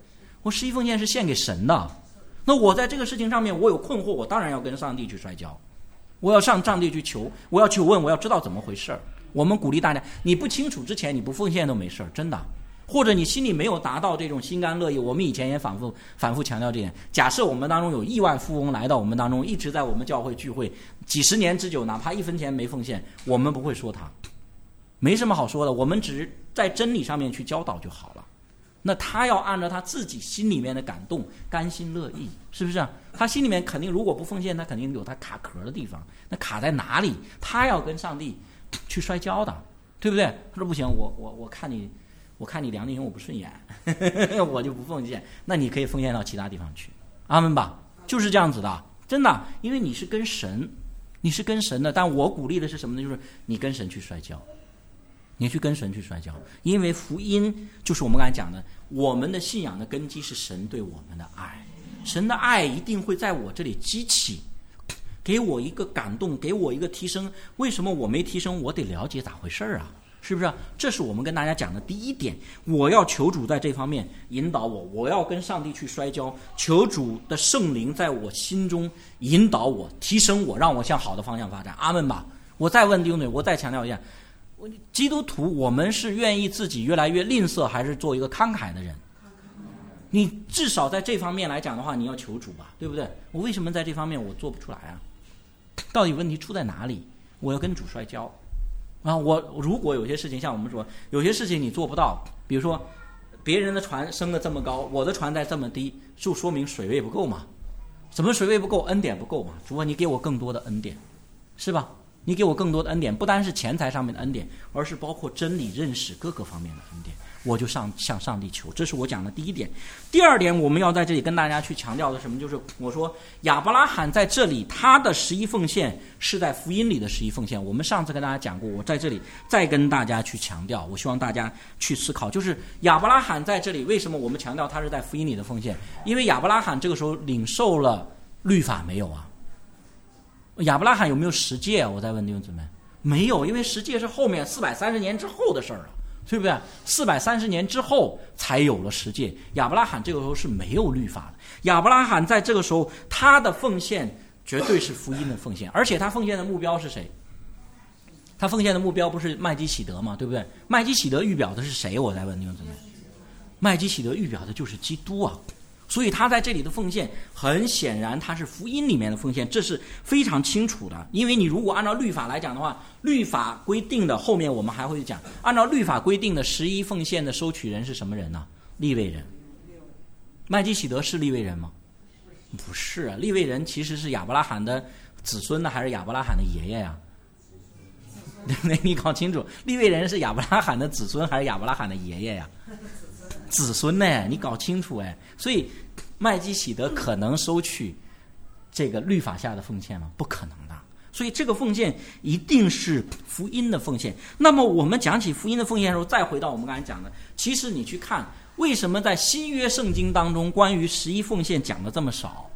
我十一奉献是献给神的。那我在这个事情上面我有困惑，我当然要跟上帝去摔跤，我要上上帝去求，我要求问，我要知道怎么回事。我们鼓励大家，你不清楚之前你不奉献都没事，真的。或者你心里没有达到这种心甘乐意，我们以前也反复反复强调这点。假设我们当中有亿万富翁来到我们当中，一直在我们教会聚会几十年之久，哪怕一分钱没奉献，我们不会说他，没什么好说的，我们只是在真理上面去教导就好了。那他要按照他自己心里面的感动，甘心乐意，是不是啊？他心里面肯定如果不奉献，他肯定有他卡壳的地方。那卡在哪里？他要跟上帝去摔跤的，对不对？他说不行，我我我看你，我看你梁弟兄我不顺眼，我就不奉献。那你可以奉献到其他地方去，阿们吧，就是这样子的，真的，因为你是跟神，你是跟神的。但我鼓励的是什么呢？就是你跟神去摔跤。你去跟神去摔跤，因为福音就是我们刚才讲的，我们的信仰的根基是神对我们的爱，神的爱一定会在我这里激起，给我一个感动，给我一个提升。为什么我没提升？我得了解咋回事啊，是不是？这是我们跟大家讲的第一点，我要求主在这方面引导我，我要跟上帝去摔跤，求主的圣灵在我心中引导我，提升我，让我向好的方向发展。阿们吧。我再问弟兄姊妹，我再强调一下，基督徒我们是愿意自己越来越吝啬，还是做一个慷慨的人？你至少在这方面来讲的话，你要求主吧，对不对？我为什么在这方面我做不出来啊？到底问题出在哪里？我要跟主摔跤啊！我如果有些事情，像我们说，有些事情你做不到，比如说别人的船升得这么高，我的船在这么低，就说明水位不够嘛。怎么水位不够？恩典不够嘛。主啊，你给我更多的恩典，是吧？你给我更多的恩典，不单是钱财上面的恩典，而是包括真理认识各个方面的恩典，我就上向上帝求。这是我讲的第一点。第二点，我们要在这里跟大家去强调的什么？就是我说亚伯拉罕在这里他的十一奉献是在福音里的十一奉献。我们上次跟大家讲过，我在这里再跟大家去强调，我希望大家去思考，就是亚伯拉罕在这里为什么我们强调他是在福音里的奉献？因为亚伯拉罕这个时候领受了律法没有啊？亚伯拉罕有没有十诫啊？我再问弟兄姊妹，没有，因为十诫是后面四百三十年之后的事儿了，对不对？四百三十年之后才有了十诫。亚伯拉罕这个时候是没有律法的。亚伯拉罕在这个时候，他的奉献绝对是福音的奉献，而且他奉献的目标是谁？他奉献的目标不是麦基喜德吗？对不对？麦基喜德预表的是谁？我再问弟兄姊妹，麦基喜德预表的就是基督啊。所以他在这里的奉献很显然他是福音里面的奉献，这是非常清楚的。因为你如果按照律法来讲的话，律法规定的后面我们还会讲，按照律法规定的十一奉献的收取人是什么人呢？利未人。麦基喜德是利未人吗？不是啊，利未人其实是亚伯拉罕的子孙呢，还是亚伯拉罕的爷爷呀？对不对？你搞清楚，利未人是亚伯拉罕的子孙还是亚伯拉罕的爷爷呀？子孙呢？你搞清楚哎。所以麦基喜德可能收取这个律法下的奉献吗？不可能的。所以这个奉献一定是福音的奉献。那么我们讲起福音的奉献的时候，再回到我们刚才讲的，其实你去看为什么在新约圣经当中关于十一奉献讲的这么少。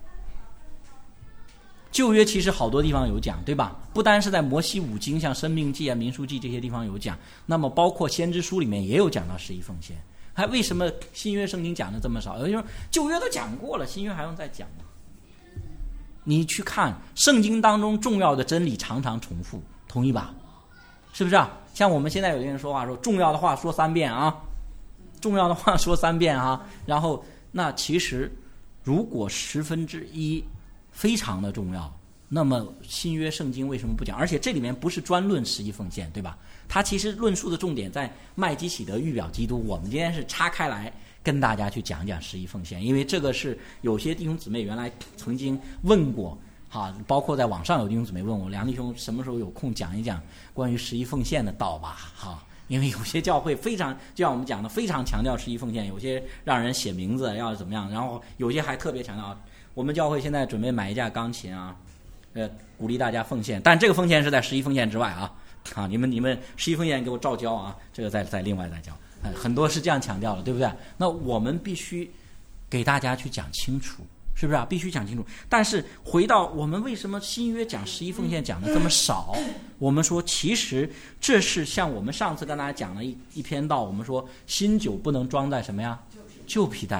旧约其实好多地方有讲，对吧？不单是在摩西五经，像申命记啊、民数记这些地方有讲，那么包括先知书里面也有讲到十一奉献。还为什么新约圣经讲的这么少？有人说旧约都讲过了，新约还用再讲吗？你去看圣经当中重要的真理常常重复，同意吧？是不是啊？像我们现在有些人说话说重要的话说三遍啊，重要的话说三遍啊，然后那其实如果十分之一非常的重要，那么新约圣经为什么不讲？而且这里面不是专论十一奉献，对吧？他其实论述的重点在麦基喜德预表基督，我们今天是岔开来跟大家去讲讲十一奉献，因为这个是有些弟兄姊妹原来曾经问过哈，包括在网上有弟兄姊妹问我，梁弟兄什么时候有空讲一讲关于十一奉献的道吧哈，因为有些教会非常就像我们讲的非常强调十一奉献，有些让人写名字要怎么样，然后有些还特别强调，我们教会现在准备买一架钢琴啊，呃，鼓励大家奉献，但这个奉献是在十一奉献之外啊。啊，你们你们十一奉献给我照交啊，这个再再另外再交，哎，很多是这样强调的，对不对？那我们必须给大家去讲清楚，是不是啊？必须讲清楚。但是回到我们为什么新约讲十一奉献讲的这么少？我们说其实这是像我们上次跟大家讲了一一篇道，我们说新酒不能装在什么呀？旧皮袋里。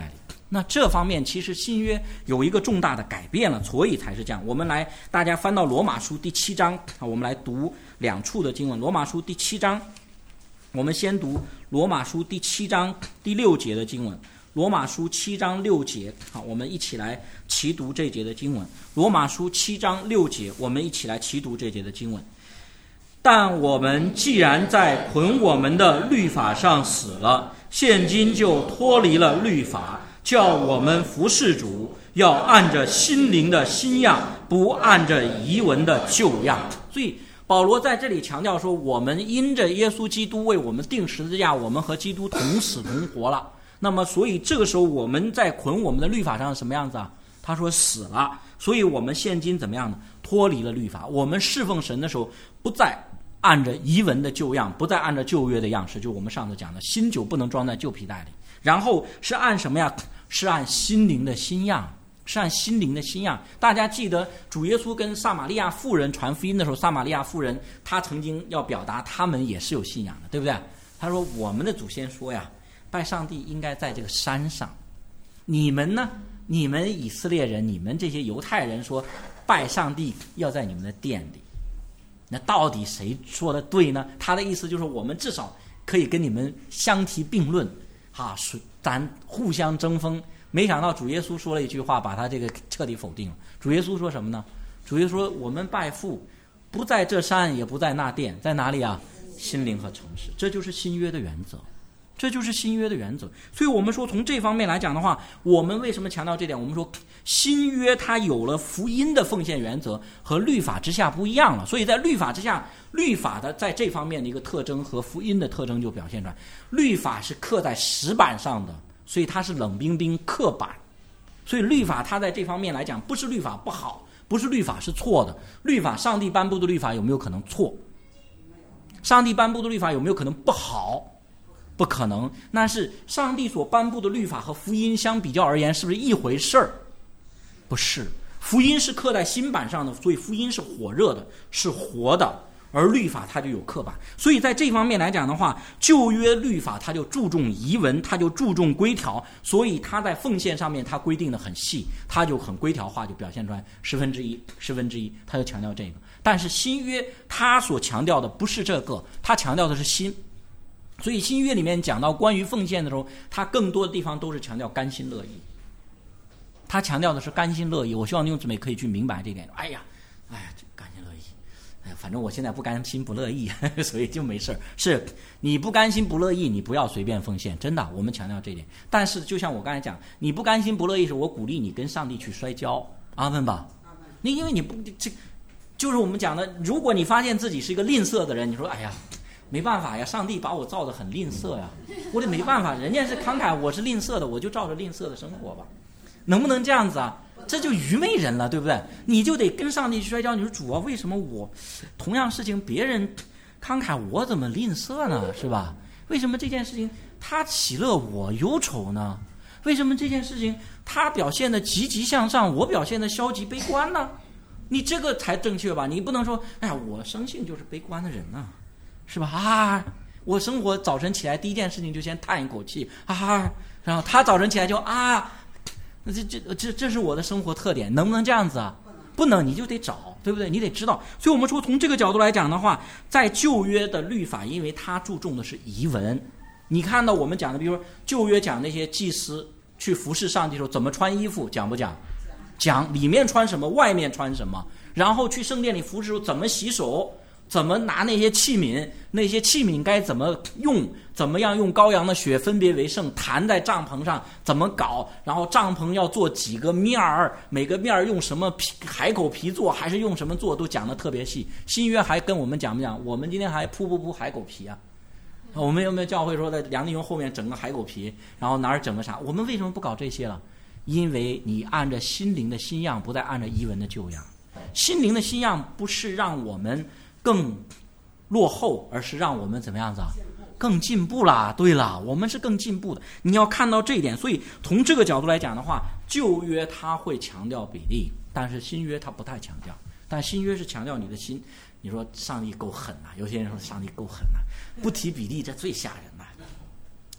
那这方面其实新约有一个重大的改变了，所以才是这样。我们来，大家翻到罗马书第七章，我们来读两处的经文。罗马书第七章，我们先读罗马书第七章第六节的经文。罗马书七章六节，好，我们一起来齐读这节的经文。罗马书七章六节，我们一起来齐读这节的经文。但我们既然在捆我们的律法上死了，现今就脱离了律法，叫我们服事主，要按着心灵的新样，不按着遗文的旧样。所以保罗在这里强调说，我们因着耶稣基督为我们钉十字架，我们和基督同死同活了。那么所以这个时候我们在捆我们的律法上什么样子啊？他说死了，所以我们现今怎么样呢？脱离了律法。我们侍奉神的时候，不再按着遗文的旧样，不再按照旧约的样式，就我们上次讲的新酒不能装在旧皮袋里，然后是按什么呀？是按心灵的新样，是按心灵的新样。大家记得主耶稣跟撒玛利亚妇人传福音的时候，撒玛利亚妇人她曾经要表达他们也是有信仰的，对不对？他说我们的祖先说呀，拜上帝应该在这个山上，你们呢？你们以色列人，你们这些犹太人说拜上帝要在你们的殿里。那到底谁说的对呢？他的意思就是我们至少可以跟你们相提并论，哈，咱互相争锋。没想到主耶稣说了一句话，把他这个彻底否定了。主耶稣说什么呢？主耶稣说我们拜父不在这山，也不在那殿，在哪里啊？心灵和诚实。这就是新约的原则，这就是新约的原则。所以我们说从这方面来讲的话，我们为什么强调这点？我们说新约它有了福音的奉献原则，和律法之下不一样了。所以在律法之下，律法的在这方面的一个特征和福音的特征就表现出来。律法是刻在石板上的，所以它是冷冰冰刻板。所以律法它在这方面来讲，不是律法不好，不是律法是错的。律法，上帝颁布的律法有没有可能错？上帝颁布的律法有没有可能不好？不可能。那是上帝所颁布的律法和福音相比较而言，是不是一回事儿？不是。福音是刻在心板上的，所以福音是火热的，是活的，而律法它就有刻板。所以在这方面来讲的话，旧约律法它就注重遗文，它就注重规条，所以它在奉献上面它规定的很细，它就很规条化，就表现出来十分之一十分之一，它就强调这个。但是新约它所强调的不是这个，它强调的是心。所以新约里面讲到关于奉献的时候，它更多的地方都是强调甘心乐意，他强调的是甘心乐意。我希望弟兄姊妹可以去明白这一点。哎呀哎呀甘心乐意，哎呀反正我现在不甘心不乐意，所以就没事。是你不甘心不乐意，你不要随便奉献，真的，我们强调这一点。但是就像我刚才讲，你不甘心不乐意时，我鼓励你跟上帝去摔跤，阿们吧。你因为你不这就是我们讲的，如果你发现自己是一个吝啬的人，你说哎呀没办法呀，上帝把我造得很吝啬呀，我得没办法，人家是慷慨，我是吝啬的，我就照着吝啬的生活吧，能不能这样子啊？这就愚昧人了，对不对？你就得跟上帝去摔跤。你说主啊，为什么我同样事情别人慷慨，我怎么吝啬呢？是吧？为什么这件事情他喜乐我忧愁呢？为什么这件事情他表现的积极向上，我表现的消极悲观呢？你这个才正确吧？你不能说哎呀我生性就是悲观的人啊，是吧？啊，我生活早晨起来第一件事情就先叹一口气啊，然后他早晨起来就啊，这这这这是我的生活特点，能不能这样子啊？不能，你就得找，对不对？你得知道。所以我们说从这个角度来讲的话，在旧约的律法，因为它注重的是遗文，你看到我们讲的，比如说旧约讲那些祭司去服侍上帝的时候怎么穿衣服，讲不讲？讲里面穿什么，外面穿什么，然后去圣殿里服侍的时候怎么洗手，怎么拿那些器皿，那些器皿该怎么用，怎么样用羔羊的血分别为圣，弹在帐篷上怎么搞，然后帐篷要做几个面儿，每个面儿用什么皮海口皮做还是用什么做，都讲得特别细。新约还跟我们讲不讲？我们今天还铺不铺海口皮啊？我们有没有教会说在梁弟兄后面整个海口皮，然后哪儿整个啥？我们为什么不搞这些了？因为你按着心灵的新样，不再按照遗文的旧样。心灵的新样不是让我们更落后，而是让我们怎么样子啊？更进步啦。对了，我们是更进步的，你要看到这一点。所以从这个角度来讲的话，旧约它会强调比例，但是新约它不太强调。但新约是强调你的心。你说上帝够狠啊，有些人说上帝够狠啊，不提比例这最吓人了。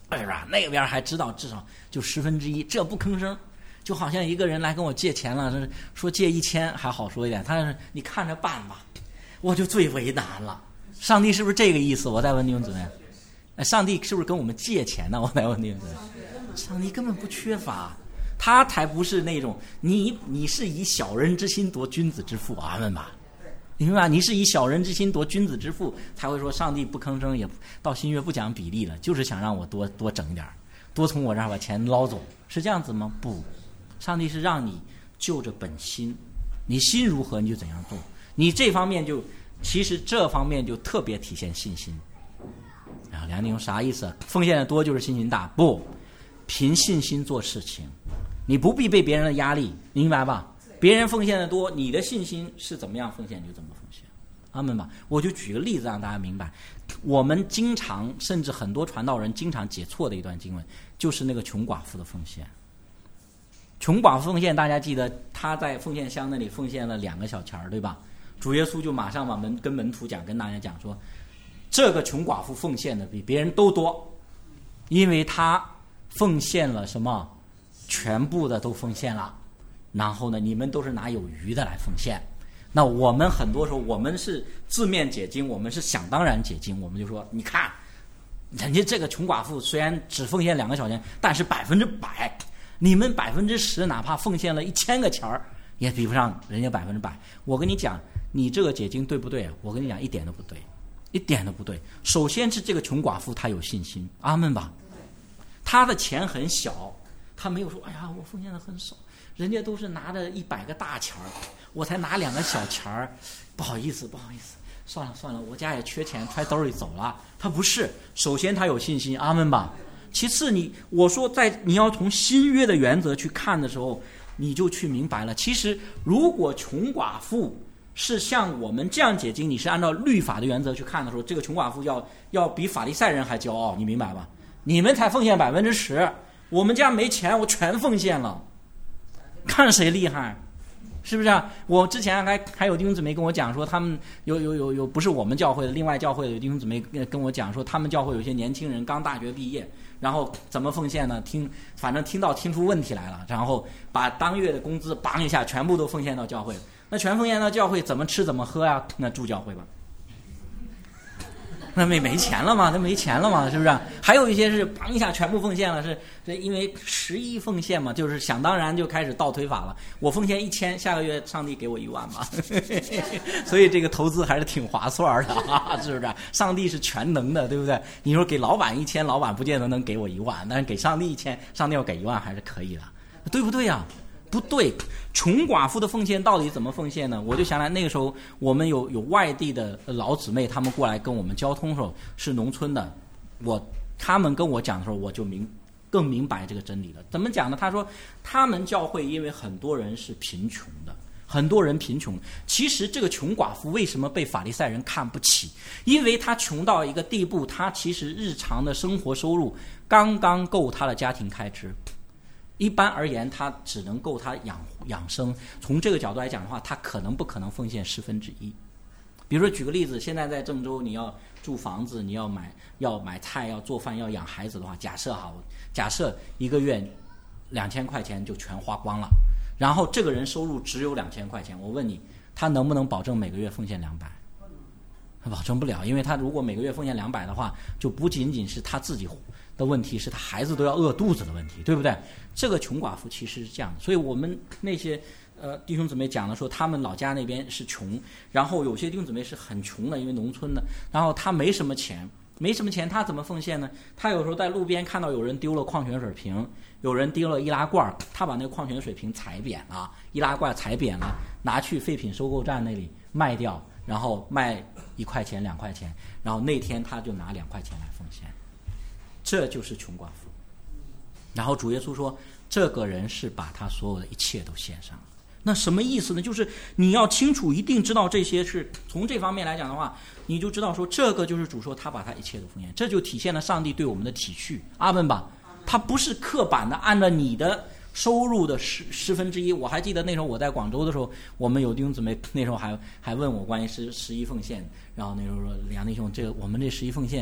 是吧？那边还知道至少就十分之一，这不吭声。就好像一个人来跟我借钱了，说借一千还好说一点，他是你看着办吧，我就最为难了。上帝是不是这个意思？我再问弟兄姊妹，上帝是不是跟我们借钱呢？我再问弟兄姊妹，上帝根本不缺乏，他才不是那种你你是以小人之心夺君子之腹，阿们吧？你明白？你是以小人之心夺君子之腹，才会说上帝不吭声，也到新约不讲比例了，就是想让我多多整点，多从我这儿把钱捞走，是这样子吗？不。上帝是让你就着本心，你心如何你就怎样做，你这方面就其实这方面就特别体现信心。然后梁弟兄啥意思？奉献的多就是信心大？不，凭信心做事情，你不必被别人的压力，明白吧？别人奉献的多，你的信心是怎么样奉献就怎么奉献，阿们吧。我就举个例子让大家明白，我们经常甚至很多传道人经常解错的一段经文，就是那个穷寡妇的奉献。穷寡妇奉献，大家记得他在奉献箱那里奉献了两个小钱儿，对吧？主耶稣就马上把门跟门徒讲，跟大家讲说，这个穷寡妇奉献的比别人都多，因为他奉献了什么？全部的都奉献了。然后呢，你们都是拿有余的来奉献。那我们很多时候，我们是字面解经，我们是想当然解经，我们就说，你看，人家这个穷寡妇虽然只奉献两个小钱，但是百分之百。你们百分之十，哪怕奉献了一千个钱儿，也比不上人家百分之百。我跟你讲，你这个解经对不对？我跟你讲，一点都不对，一点都不对。首先是这个穷寡妇，她有信心，阿们吧。她的钱很小，她没有说，哎呀，我奉献的很少，人家都是拿着一百个大钱儿，我才拿两个小钱儿，不好意思，不好意思，算了算了，我家也缺钱，揣兜里走了。她不是，首先她有信心，阿们吧。其次你，我说在你要从新约的原则去看的时候，你就去明白了。其实如果穷寡妇是像我们这样解经，你是按照律法的原则去看的时候，这个穷寡妇要要比法利赛人还骄傲，你明白吧？你们才奉献百分之十，我们家没钱，我全奉献了，看谁厉害。是不是啊？我之前还还有弟兄姊妹跟我讲说，他们有有有有不是我们教会的，另外教会的有弟兄姊妹跟我讲说，他们教会有些年轻人刚大学毕业，然后怎么奉献呢？听反正听到听出问题来了，然后把当月的工资梆一下全部都奉献到教会。那全奉献到教会，怎么吃怎么喝呀？那住教会吧。那没没钱了嘛，他没钱了嘛，是不是？还有一些是砰一下全部奉献了，是是因为十一奉献嘛，就是想当然就开始倒推法了。我奉献一千，下个月上帝给我一万吧，所以这个投资还是挺划算的啊，是不是？上帝是全能的，对不对？你说给老板一千，老板不见得能给我一万，但是给上帝一千，上帝要给一万还是可以的，对不对呀？不对，穷寡妇的奉献到底怎么奉献呢？我就想来那个时候我们有有外地的老姊妹，他们过来跟我们交通的时候是农村的，我他们跟我讲的时候我就明更明白这个真理了。怎么讲呢？他说他们教会因为很多人是贫穷的，很多人贫穷，其实这个穷寡妇为什么被法利赛人看不起？因为他穷到一个地步，他其实日常的生活收入刚刚够他的家庭开支。一般而言，他只能够他养养生。从这个角度来讲的话，他可能不可能奉献十分之一。比如说，举个例子，现在在郑州，你要住房子，你要买要买菜，要做饭，要养孩子的话，假设哈，假设一个月两千块钱就全花光了，然后这个人收入只有两千块钱，我问你，他能不能保证每个月奉献两百？他保证不了，因为他如果每个月奉献两百的话，就不仅仅是他自己的问题，是他孩子都要饿肚子的问题，对不对？这个穷寡妇其实是这样的，所以我们那些呃弟兄姊妹讲的说，他们老家那边是穷，然后有些弟兄姊妹是很穷的，因为农村的，然后他没什么钱，没什么钱，他怎么奉献呢？他有时候在路边看到有人丢了矿泉水瓶，有人丢了易拉罐，他把那个矿泉水瓶踩扁了，易拉罐踩扁了，拿去废品收购站那里卖掉，然后卖一块钱两块钱，然后那天他就拿两块钱来奉献，这就是穷寡妇。然后主耶稣说，这个人是把他所有的一切都献上了。那什么意思呢？就是你要清楚，一定知道这些是从这方面来讲的话，你就知道说这个就是主说他把他一切都奉献，这就体现了上帝对我们的体恤，阿们吧。他不是刻板的按照你的收入的十十分之一。我还记得那时候我在广州的时候，我们有弟兄姊妹那时候还还问我关于十十一奉献，然后那时候说梁弟兄，这个我们这十一奉献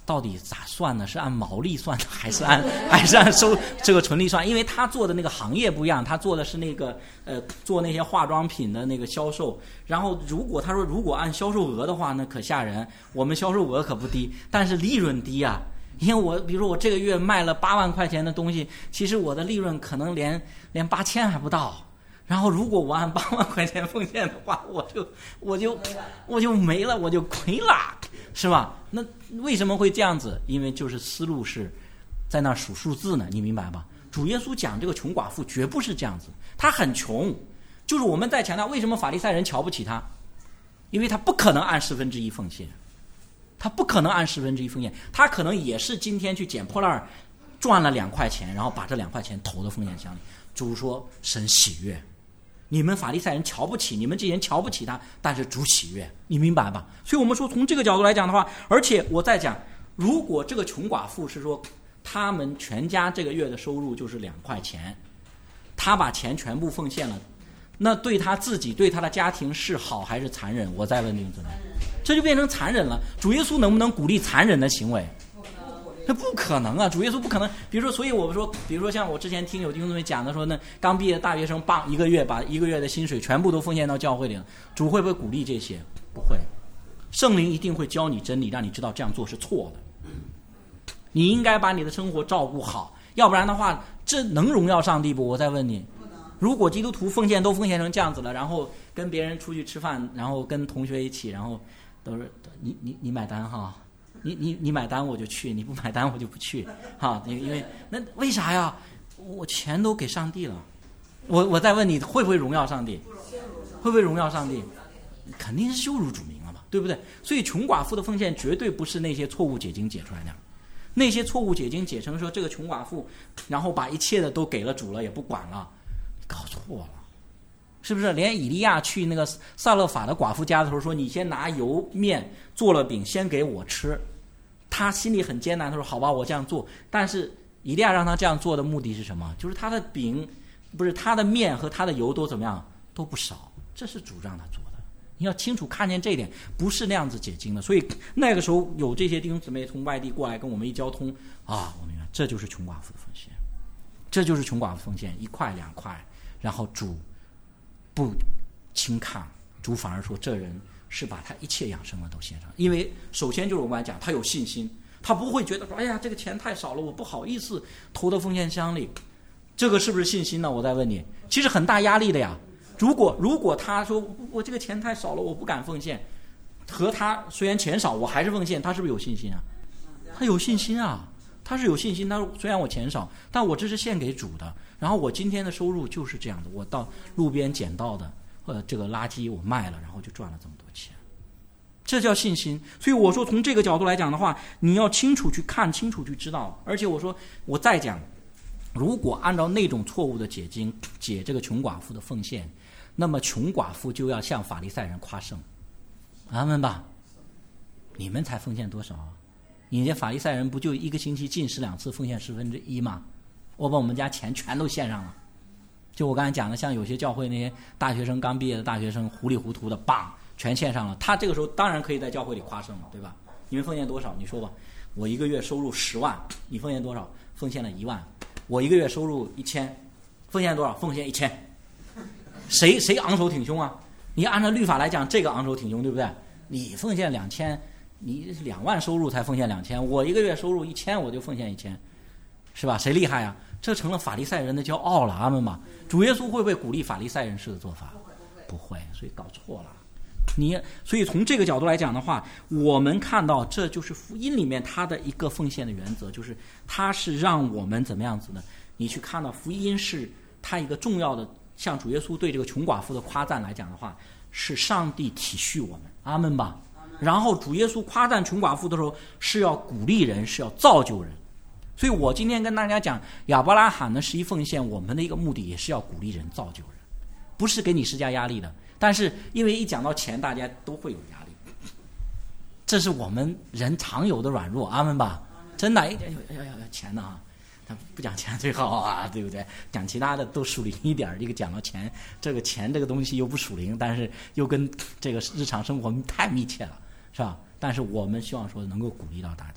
到底咋算呢？是按毛利算的，还是按还是按收这个纯利算？因为他做的那个行业不一样，他做的是那个呃做那些化妆品的那个销售。然后如果他说如果按销售额的话，那可吓人。我们销售额可不低，但是利润低啊。因为我比如说我这个月卖了八万块钱的东西，其实我的利润可能连连八千还不到。然后如果我按八万块钱奉献的话，我就我就我就没了，我就亏了，是吧？那为什么会这样子？因为就是思路是在那数数字呢，你明白吧？主耶稣讲这个穷寡妇绝不是这样子，他很穷，就是我们在强调为什么法利赛人瞧不起他，因为他不可能按十分之一奉献，他不可能按十分之一奉献，他可能也是今天去捡破烂赚了两块钱，然后把这两块钱投到奉献箱里。主说神喜悦。你们法利赛人瞧不起，你们这些人瞧不起他，但是主喜悦，你明白吧？所以我们说从这个角度来讲的话，而且我在讲，如果这个穷寡妇是说他们全家这个月的收入就是两块钱，他把钱全部奉献了，那对他自己对他的家庭是好还是残忍？我再问你怎么样？这就变成残忍了。主耶稣能不能鼓励残忍的行为？这不可能啊！主耶稣不可能。比如说，所以我们说，比如说像我之前听有弟兄姊妹讲的说，那刚毕业的大学生，棒一个月把一个月的薪水全部都奉献到教会里了，主会不会鼓励这些？不会。圣灵一定会教你真理，让你知道这样做是错的。你应该把你的生活照顾好，要不然的话，这能荣耀上帝不？我再问你，如果基督徒奉献都奉献成这样子了，然后跟别人出去吃饭，然后跟同学一起，然后都是你你你买单哈。你你你买单我就去，你不买单我就不去，哈，因为那为啥呀？我钱都给上帝了，我我再问你，会不会荣耀上帝？会不会荣耀上帝？肯定是羞辱主名了嘛，对不对？所以穷寡妇的奉献绝对不是那些错误解经解出来的，那些错误解经解成说这个穷寡妇，然后把一切的都给了主了，也不管了，搞错了。是不是连以利亚去那个撒勒法的寡妇家的时候说，你先拿油面做了饼先给我吃，他心里很艰难，他说好吧我这样做。但是以利亚让他这样做的目的是什么？就是他的饼不是他的面和他的油都怎么样都不少，这是主让他做的。你要清楚看见这一点，不是那样子解经的。所以那个时候有这些弟兄姊妹从外地过来跟我们一交通啊，我明白这就是穷寡妇的奉献，这就是穷寡妇奉献，一块两块，然后主不轻看，主反而说这人是把他一切养生的都献上。因为首先就是我们来讲，他有信心，他不会觉得说哎呀这个钱太少了，我不好意思投到奉献箱里。这个是不是信心呢？我再问你，其实很大压力的呀。如果如果他说我这个钱太少了，我不敢奉献，和他虽然钱少我还是奉献，他是不是有信心啊？他有信心啊，他是有信心。他说虽然我钱少，但我这是献给主的，然后我今天的收入就是这样的，我到路边捡到的呃这个垃圾我卖了，然后就赚了这么多钱，这叫信心。所以我说从这个角度来讲的话，你要清楚去看，清楚去知道。而且我说我再讲，如果按照那种错误的解经解这个穷寡妇的奉献，那么穷寡妇就要向法利赛人夸胜，阿们吧？你们才奉献多少？你这法利赛人不就一个星期进食两次，奉献十分之一吗？我把我们家钱全都献上了。就我刚才讲的，像有些教会那些大学生刚毕业的大学生糊里糊涂的棒全献上了，他这个时候当然可以在教会里夸胜了，对吧？你们奉献多少？你说吧。我一个月收入十万，你奉献多少？奉献了一万。我一个月收入一千，奉献多少？奉献一千。谁谁昂首挺胸啊？你按照律法来讲，这个昂首挺胸，对不对？你奉献两千，你两万收入才奉献两千，我一个月收入一千，我就奉献一千，是吧？谁厉害啊？这成了法利赛人的骄傲了，阿们吧？主耶稣会不会鼓励法利赛人式的做法？不会，所以搞错了。你所以从这个角度来讲的话，我们看到这就是福音里面它的一个奉献的原则，就是它是让我们怎么样子呢？你去看到福音是它一个重要的，像主耶稣对这个穷寡妇的夸赞来讲的话，是上帝体恤我们，阿们吧？然后主耶稣夸赞穷寡妇的时候，是要鼓励人，是要造就人。所以我今天跟大家讲亚伯拉罕的十一奉献，我们的一个目的也是要鼓励人，造就人，不是给你施加压力的。但是因为一讲到钱，大家都会有压力，这是我们人常有的软弱，阿们吧？真的，哎哎呀呀，钱呢？他不讲钱最好啊，对不对？讲其他的都属灵一点，这个讲到钱，这个钱这个东西又不属灵，但是又跟这个日常生活太密切了，是吧？但是我们希望说能够鼓励到大家，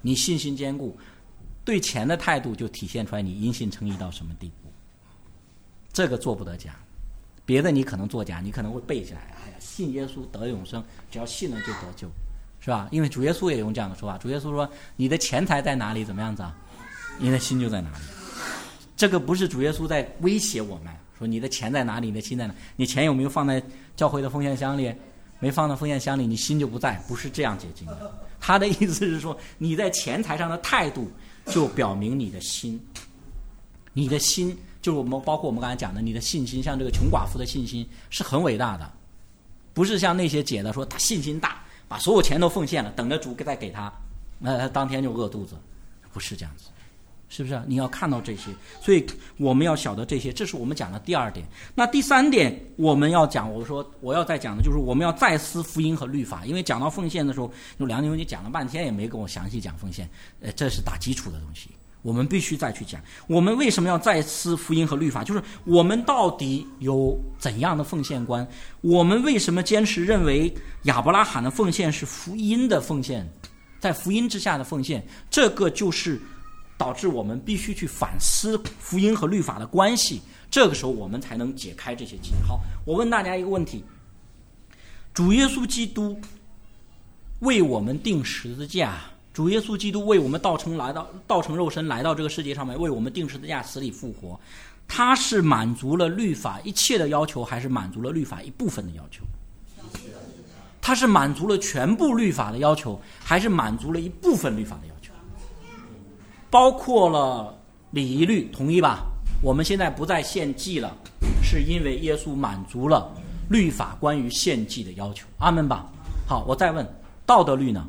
你信心坚固，对钱的态度就体现出来你因信称义到什么地步。这个做不得假，别的你可能作假，你可能会背起来，哎呀，信耶稣得永生，只要信了就得救，是吧？因为主耶稣也用这样的说法，主耶稣说你的钱财在哪里，怎么样子啊？你的心就在哪里。这个不是主耶稣在威胁我们，说你的钱在哪里，你的心在哪里？你钱有没有放在教会的奉献箱里？没放到奉献箱里，你心就不在，不是这样解经的。他的意思是说，你在钱财上的态度就表明你的心，你的心就是我们包括我们刚才讲的，你的信心，像这个穷寡妇的信心是很伟大的，不是像那些解的说他信心大，把所有钱都奉献了，等着主再给他，那他当天就饿肚子，不是这样子。是不是？你要看到这些，所以我们要晓得这些，这是我们讲的第二点。那第三点我们要讲，我说我要再讲的就是我们要再思福音和律法，因为讲到奉献的时候，有梁牛你讲了半天也没跟我详细讲奉献，呃，这是打基础的东西，我们必须再去讲。我们为什么要再思福音和律法？就是我们到底有怎样的奉献观？我们为什么坚持认为亚伯拉罕的奉献是福音的奉献，在福音之下的奉献？这个就是导致我们必须去反思福音和律法的关系，这个时候我们才能解开这些结。好，我问大家一个问题，主耶稣基督为我们钉十字架，主耶稣基督为我们道成来到道成肉身来到这个世界上面，为我们钉十字架死里复活，他是满足了律法一切的要求，还是满足了律法一部分的要求？他是满足了全部律法的要求，还是满足了一部分律法的要求？包括了礼仪律，同意吧？我们现在不再献祭了，是因为耶稣满足了律法关于献祭的要求，阿们吧。好，我再问，道德律呢？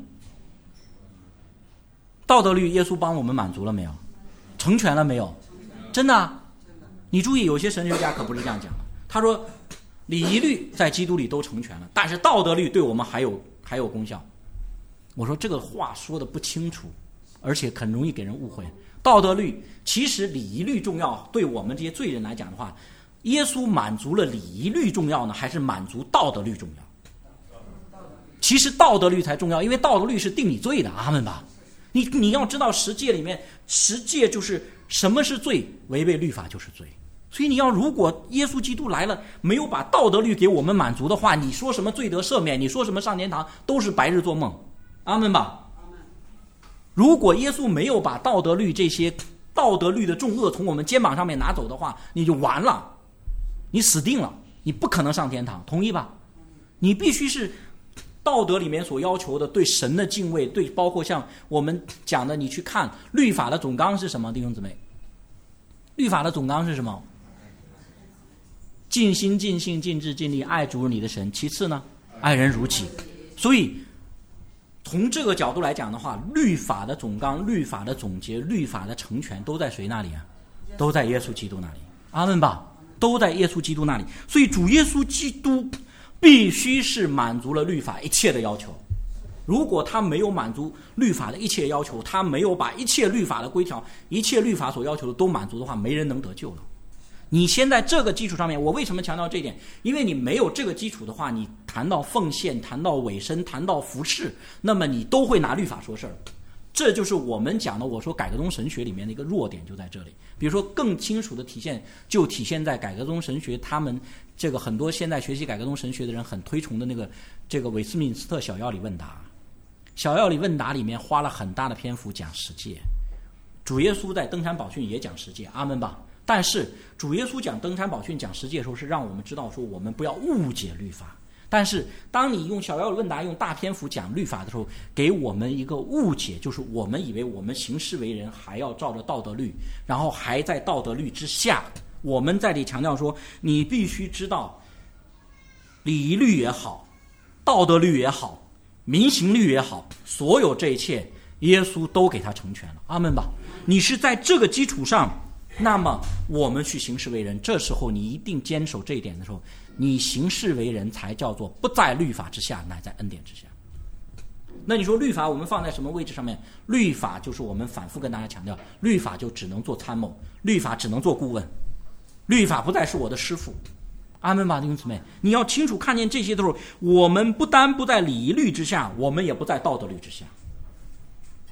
道德律耶稣帮我们满足了没有？成全了没有？真的啊？你注意，有些神学家可不是这样讲的，他说礼仪律在基督里都成全了，但是道德律对我们还有还有功效。我说这个话说的不清楚，而且很容易给人误会。道德律其实礼仪律重要，对我们这些罪人来讲的话，耶稣满足了礼仪律重要呢，还是满足道德律重要？其实道德律才重要，因为道德律是定你罪的，阿们吧。你你要知道十诫里面，十诫就是什么是罪，违背律法就是罪。所以你要如果耶稣基督来了，没有把道德律给我们满足的话，你说什么罪得赦免，你说什么上天堂，都是白日做梦，阿们吧。如果耶稣没有把道德律这些道德律的重恶从我们肩膀上面拿走的话，你就完了，你死定了，你不可能上天堂，同意吧？你必须是道德里面所要求的对神的敬畏，对包括像我们讲的，你去看律法的总纲是什么，弟兄姊妹？律法的总纲是什么？尽心尽性尽智尽力爱主你的神，其次呢，爱人如己。所以从这个角度来讲的话，律法的总纲、律法的总结、律法的成全都在谁那里啊？都在耶稣基督那里，阿们吧，都在耶稣基督那里。所以主耶稣基督必须是满足了律法一切的要求，如果他没有满足律法的一切要求，他没有把一切律法的规条、一切律法所要求的都满足的话，没人能得救了。你先在这个基础上面，我为什么强调这一点？因为你没有这个基础的话，你谈到奉献、谈到委身、谈到服事，那么你都会拿律法说事儿。这就是我们讲的，我说改革宗神学里面的一个弱点就在这里。比如说更清楚的体现，就体现在改革宗神学，他们这个很多现在学习改革宗神学的人很推崇的那个这个韦斯敏斯特小要理问答。小要理问答里面花了很大的篇幅讲十诫，主耶稣在登山宝训也讲十诫，阿们吧。但是主耶稣讲登山宝训讲十诫的时候，是让我们知道说我们不要误解律法。但是当你用小要理问答用大篇幅讲律法的时候，给我们一个误解，就是我们以为我们行事为人还要照着道德律，然后还在道德律之下。我们在这里强调说，你必须知道礼仪律也好，道德律也好，民行律也好，所有这一切耶稣都给他成全了，阿们吧。你是在这个基础上，那么我们去行事为人，这时候你一定坚守这一点的时候，你行事为人才叫做不在律法之下，乃在恩典之下。那你说律法我们放在什么位置上面？律法就是我们反复跟大家强调，律法就只能做参谋，律法只能做顾问，律法不再是我的师傅，阿们吧，弟兄姊妹。你要清楚看见这些的时候，我们不单不在礼仪律之下，我们也不在道德律之下。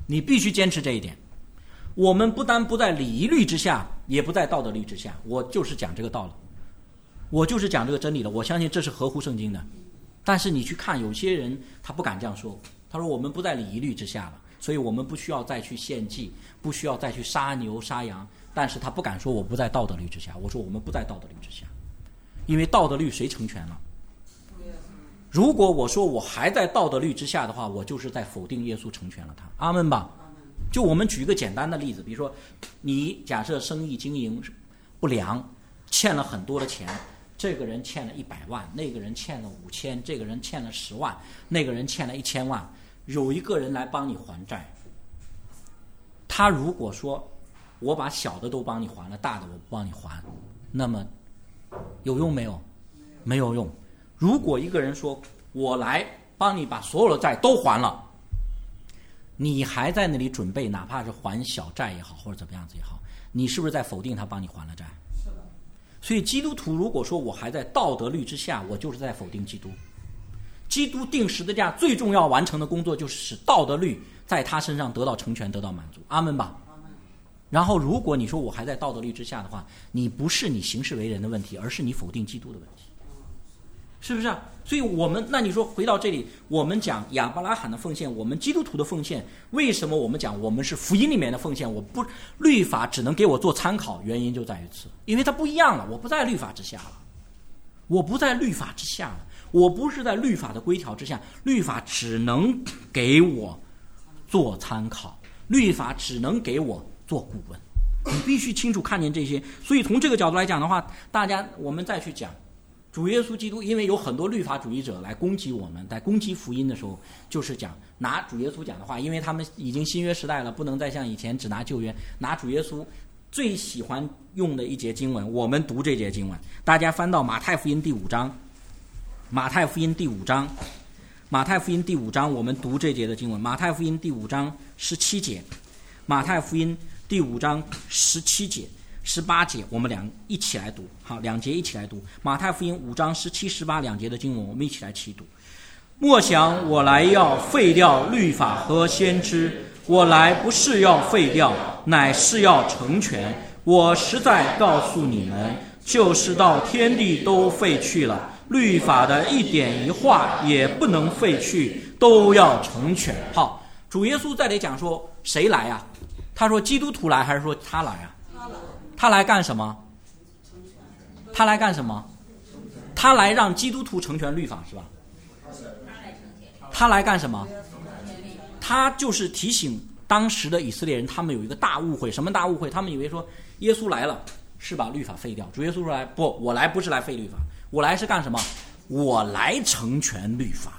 你必须坚持这一点。我们不单不在礼仪律之下，也不在道德律之下。我就是讲这个道理，我就是讲这个真理的。我相信这是合乎圣经的。但是你去看，有些人他不敢这样说。他说我们不在礼仪律之下了，所以我们不需要再去献祭，不需要再去杀牛杀羊。但是他不敢说我不在道德律之下。我说我们不在道德律之下，因为道德律谁成全了？如果我说我还在道德律之下的话，我就是在否定耶稣成全了他。阿们吧。就我们举一个简单的例子，比如说你假设生意经营不良，欠了很多的钱，这个人欠了一百万，那个人欠了五千，这个人欠了十万，那个人欠了一千万，有一个人来帮你还债。他如果说我把小的都帮你还了，大的我不帮你还，那么有用没有？没有用。如果一个人说我来帮你把所有的债都还了，你还在那里准备哪怕是还小债也好，或者怎么样子也好，你是不是在否定他帮你还了债？是的。所以基督徒如果说我还在道德律之下，我就是在否定基督。基督定十字架最重要完成的工作就是使道德律在他身上得到成全，得到满足。阿们吧。然后如果你说我还在道德律之下的话，你不是你行事为人的问题，而是你否定基督的问题，是不是啊？所以我们那你说回到这里，我们讲亚伯拉罕的奉献，我们基督徒的奉献，为什么我们讲我们是福音里面的奉献？我不律法只能给我做参考，原因就在于此，因为它不一样了，我不在律法之下了，我不在律法之下了，我不是在律法的规条之下，律法只能给我做参考，律法只能给我做顾问。你必须清楚看见这些。所以从这个角度来讲的话，大家我们再去讲主耶稣基督，因为有很多律法主义者来攻击我们，在攻击福音的时候，就是讲拿主耶稣讲的话，因为他们已经新约时代了，不能再像以前只拿旧约，拿主耶稣最喜欢用的一节经文，我们读这节经文。大家翻到马太福音第五章，马太福音第五章，马太福音第五章，我们读这节的经文。马太福音第五章十七节，马太福音第五章十七节。十八节我们俩一起来读，好，两节一起来读。马太福音五章十七、十八两节的经文，我们一起来齐读。莫想我来要废掉律法和先知，我来不是要废掉，乃是要成全。我实在告诉你们，就是到天地都废去了，律法的一点一画也不能废去，都要成全。好，主耶稣在这里讲说谁来啊？他说基督徒来还是说他来啊？他来干什么？他来干什么？他来让基督徒成全律法，是吧？他来干什么？他就是提醒当时的以色列人，他们有一个大误会。什么大误会？他们以为说耶稣来了是把律法废掉。主耶稣说来不，我来不是来废律法，我来是干什么？我来成全律法。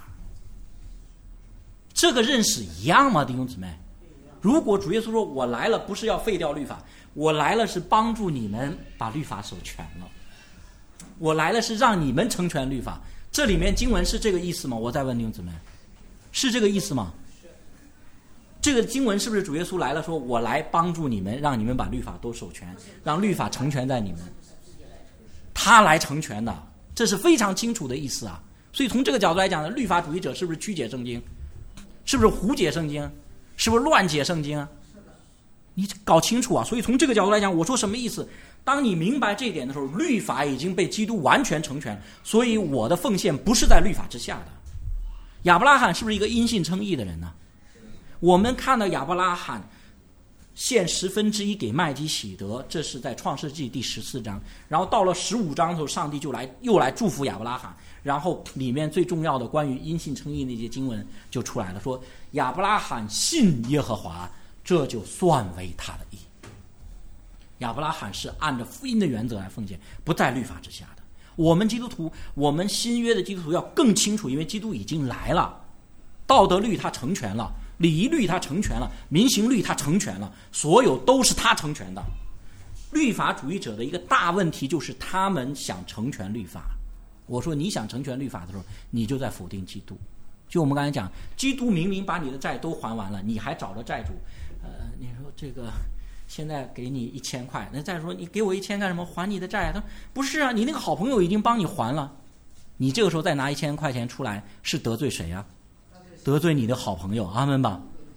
这个认识一样吗，弟兄姊妹？如果主耶稣说我来了不是要废掉律法，我来了是帮助你们把律法守全了，我来了是让你们成全律法，这里面经文是这个意思吗？我再问弟兄姊妹，是这个意思吗？这个经文是不是主耶稣来了说我来帮助你们，让你们把律法都守全，让律法成全在你们？他来成全的，这是非常清楚的意思啊。所以从这个角度来讲呢，律法主义者是不是曲解圣经？是不是胡解圣经？是不是乱解圣经啊？你搞清楚啊！所以从这个角度来讲，我说什么意思？当你明白这一点的时候，律法已经被基督完全成全，所以我的奉献不是在律法之下的。亚伯拉罕是不是一个因信称义的人呢？我们看到亚伯拉罕献十分之一给麦基洗德，这是在创世纪第十四章。然后到了十五章的时候，上帝就来又来祝福亚伯拉罕，然后里面最重要的关于因信称义那些经文就出来了，说亚伯拉罕信耶和华，这就算为他的义。亚伯拉罕是按照福音的原则来奉献，不在律法之下的。我们基督徒，我们新约的基督徒要更清楚，因为基督已经来了，道德律他成全了，礼仪律他成全了，民行律他成全了，所有都是他成全的。律法主义者的一个大问题就是他们想成全律法。我说你想成全律法的时候，你就在否定基督。就我们刚才讲，基督明明把你的债都还完了，你还找着债主，呃，你说这个现在给你一千块，那再说你给我一千干什么？还你的债？他不是啊，你那个好朋友已经帮你还了，你这个时候再拿一千块钱出来，是得罪谁啊？得罪你的好朋友，阿们吧。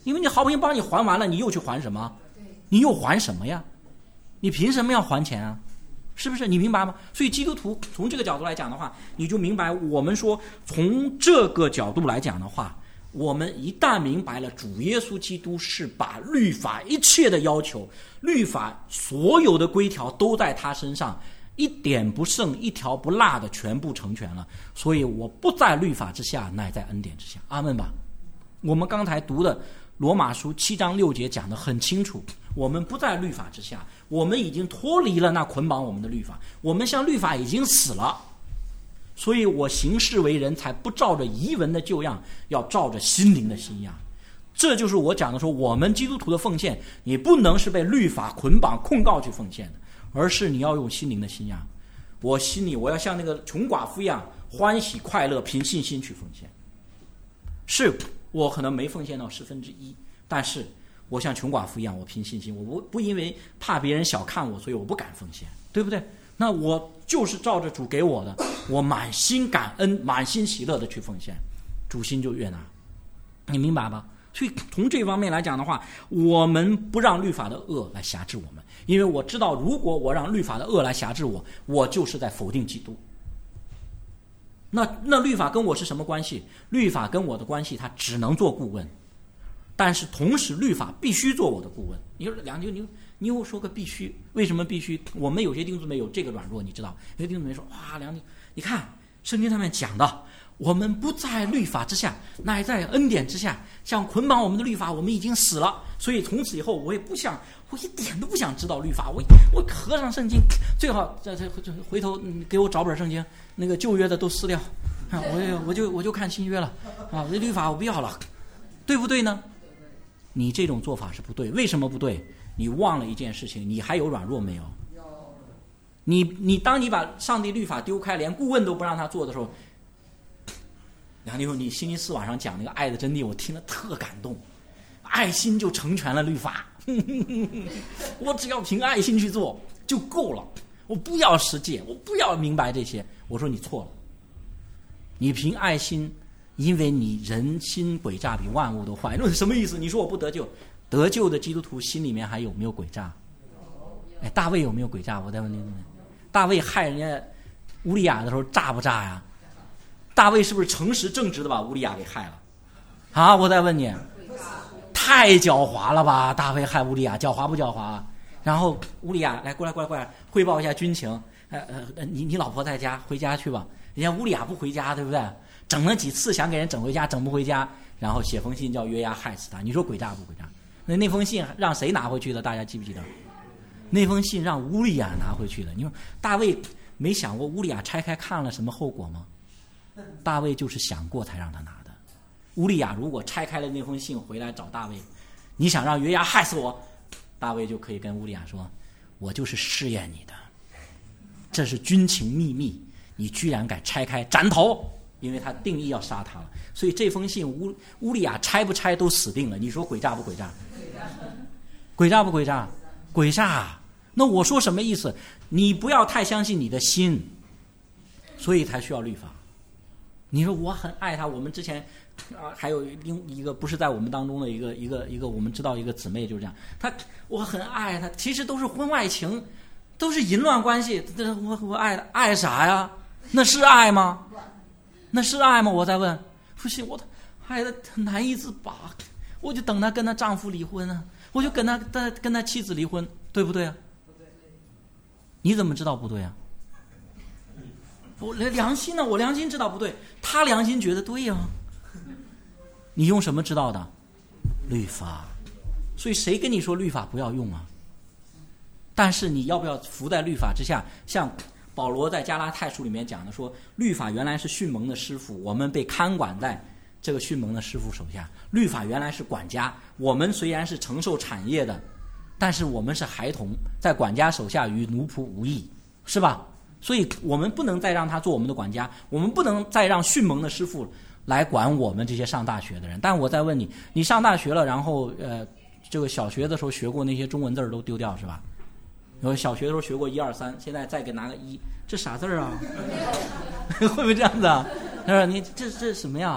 因为你好不容易帮你还完了，你又去还什么？你又还什么呀？你凭什么要还钱啊？是不是？你明白吗？所以基督徒从这个角度来讲的话，你就明白我们说从这个角度来讲的话，我们一旦明白了主耶稣基督是把律法一切的要求，律法所有的规条都在他身上，一点不剩一条不落的全部成全了，所以我不在律法之下，乃在恩典之下。阿们吧。我们刚才读的罗马书七章六节讲得很清楚，我们不在律法之下，我们已经脱离了那捆绑我们的律法，我们向律法已经死了，所以我行事为人才不照着遗文的旧样，要照着心灵的新样。这就是我讲的说，我们基督徒的奉献，你不能是被律法捆绑控告去奉献的，而是你要用心灵的新样。我心里我要像那个穷寡妇一样欢喜快乐，凭信心去奉献。是我可能没奉献到十分之一，但是我像穷寡妇一样，我凭信心，我不不因为怕别人小看我，所以我不敢奉献，对不对？那我就是照着主给我的，我满心感恩，满心喜乐的去奉献，主心就悦纳。你明白吧？所以从这方面来讲的话，我们不让律法的恶来辖制我们，因为我知道，如果我让律法的恶来辖制我，我就是在否定基督。那那律法跟我是什么关系？律法跟我的关系，它只能做顾问，但是同时律法必须做我的顾问。你说梁弟，你你又说个必须，为什么必须？我们有些弟兄姊妹有这个软弱，你知道？有些弟兄姊妹说：“哇，梁弟，你看圣经上面讲的，我们不在律法之下，乃在恩典之下。像捆绑我们的律法，我们已经死了，所以从此以后，我也不想，我一点都不想知道律法。我我合上圣经，最好这这回头给我找本圣经，那个旧约的都撕掉，啊，我我就我就看新约了啊，这律法我不要了，对不对呢？你这种做法是不对，为什么不对？你忘了一件事情，你还有软弱没有？你你当你把上帝律法丢开，连顾问都不让他做的时候，梁弟兄，你星期四晚上讲那个爱的真谛，我听了特感动，爱心就成全了律法，我只要凭爱心去做就够了，我不要实践，我不要明白这些。我说你错了，你凭爱心，因为你人心诡诈比万物都坏。那是什么意思？你说我不得救，得救的基督徒心里面还有没有诡诈？哎，大卫有没有诡诈？我再问你们，大卫害人家乌利亚的时候诈不诈呀？大卫是不是诚实正直的把乌利亚给害了？啊，我再问你，太狡猾了吧？大卫害乌利亚，狡猾不狡猾？然后乌利亚来过来过来过来汇报一下军情，呃呃，你你老婆在家，回家去吧。人家乌利亚不回家，对不对？整了几次想给人整回家，整不回家，然后写封信叫约押害死他。你说诡诈不诡诈？那那封信让谁拿回去的？大家记不记得？那封信让乌利亚拿回去的。你说大卫没想过乌利亚拆开看了什么后果吗？大卫就是想过才让他拿的。乌利亚如果拆开了那封信回来找大卫，你想让约押害死我，大卫就可以跟乌利亚说，我就是试验你的，这是军情秘密，你居然敢拆开，斩头，因为他定义要杀他了。所以这封信乌乌利亚拆不拆都死定了。你说诡诈不诡诈？诡诈不诡诈？诡诈。那我说什么意思？你不要太相信你的心，所以才需要律法。你说我很爱他，我们之前啊还有另一个不是在我们当中的一个一个一个我们知道一个姊妹就是这样，他我很爱他，其实都是婚外情，都是淫乱关系，我我爱爱啥呀？那是爱吗？那是爱吗？我在问，不是我爱的难以自拔，我就等他跟他丈夫离婚啊，我就跟他跟跟他妻子离婚，对不对啊？你怎么知道不对啊？我良心呢？我良心知道不对，他良心觉得对呀、啊。你用什么知道的？律法。所以谁跟你说律法不要用啊？但是你要不要服在律法之下？像保罗在加拉太书里面讲的说，律法原来是训蒙的师傅，我们被看管在这个训蒙的师傅手下。律法原来是管家，我们虽然是承受产业的，但是我们是孩童，在管家手下与奴仆无异，是吧？所以我们不能再让他做我们的管家，我们不能再让训蒙的师傅来管我们这些上大学的人。但我再问你，你上大学了，然后呃，这个小学的时候学过那些中文字都丢掉是吧？有小学的时候学过一二三，现在再给拿个一，这啥字啊？会不会这样子啊？是吧？你这这什么呀？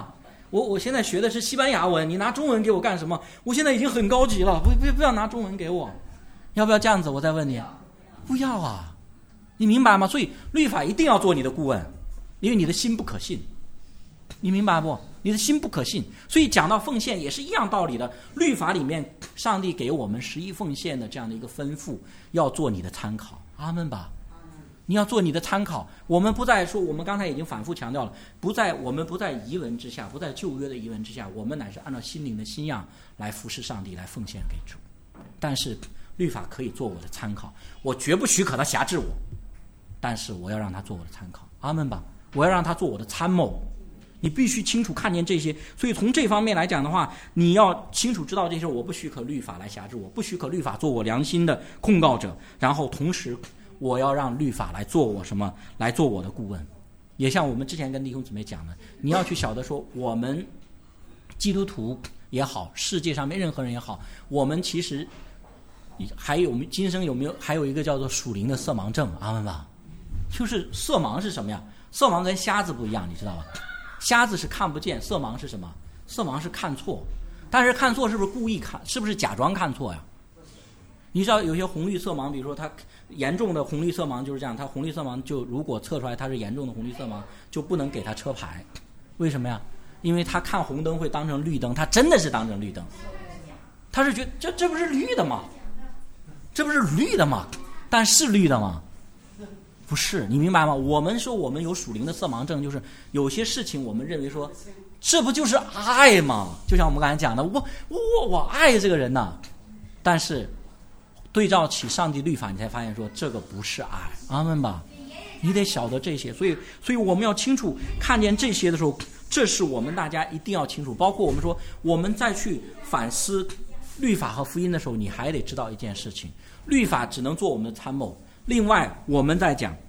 我我现在学的是西班牙文，你拿中文给我干什么？我现在已经很高级了，不不不要拿中文给我，要不要这样子？我再问你，不要啊，你明白吗？所以律法一定要做你的顾问，因为你的心不可信，你明白不？你的心不可信。所以讲到奉献也是一样道理的，律法里面上帝给我们十一奉献的这样的一个吩咐，要做你的参考，阿们吧。你要做你的参考，我们不再说，我们刚才已经反复强调了，不在我们不在遗文之下，不在旧约的遗文之下，我们乃是按照心灵的新样来服侍上帝，来奉献给主。但是律法可以做我的参考，我绝不许可他辖制我，但是我要让他做我的参考，阿们吧。我要让他做我的参谋，你必须清楚看见这些。所以从这方面来讲的话，你要清楚知道这些，我不许可律法来辖制我，不许可律法做我良心的控告者，然后同时我要让律法来做我什么？来做我的顾问。也像我们之前跟弟兄姊妹讲的，你要去晓得说，我们基督徒也好，世界上面任何人也好，我们其实还有我们今生有没有还有一个叫做属灵的色盲症，阿们吧。就是色盲是什么呀？色盲跟瞎子不一样，你知道吧？瞎子是看不见，色盲是什么？色盲是看错。但是看错是不是故意看？是不是假装看错呀？你知道有些红绿色盲，比如说他严重的红绿色盲就是这样，他红绿色盲就如果测出来他是严重的红绿色盲，就不能给他车牌。为什么呀？因为他看红灯会当成绿灯，他真的是当成绿灯，他是觉得这这不是绿的吗？这不是绿的吗？但是绿的吗？不是，你明白吗？我们说我们有属灵的色盲症，就是有些事情我们认为说，这不就是爱吗？就像我们刚才讲的，我我我爱这个人呐，但是对照起上帝律法，你才发现说这个不是爱，阿们吧。你得晓得这些，所以所以我们要清楚看见这些的时候，这是我们大家一定要清楚。包括我们说我们再去反思律法和福音的时候，你还得知道一件事情，律法只能做我们的参谋。另外我们在讲，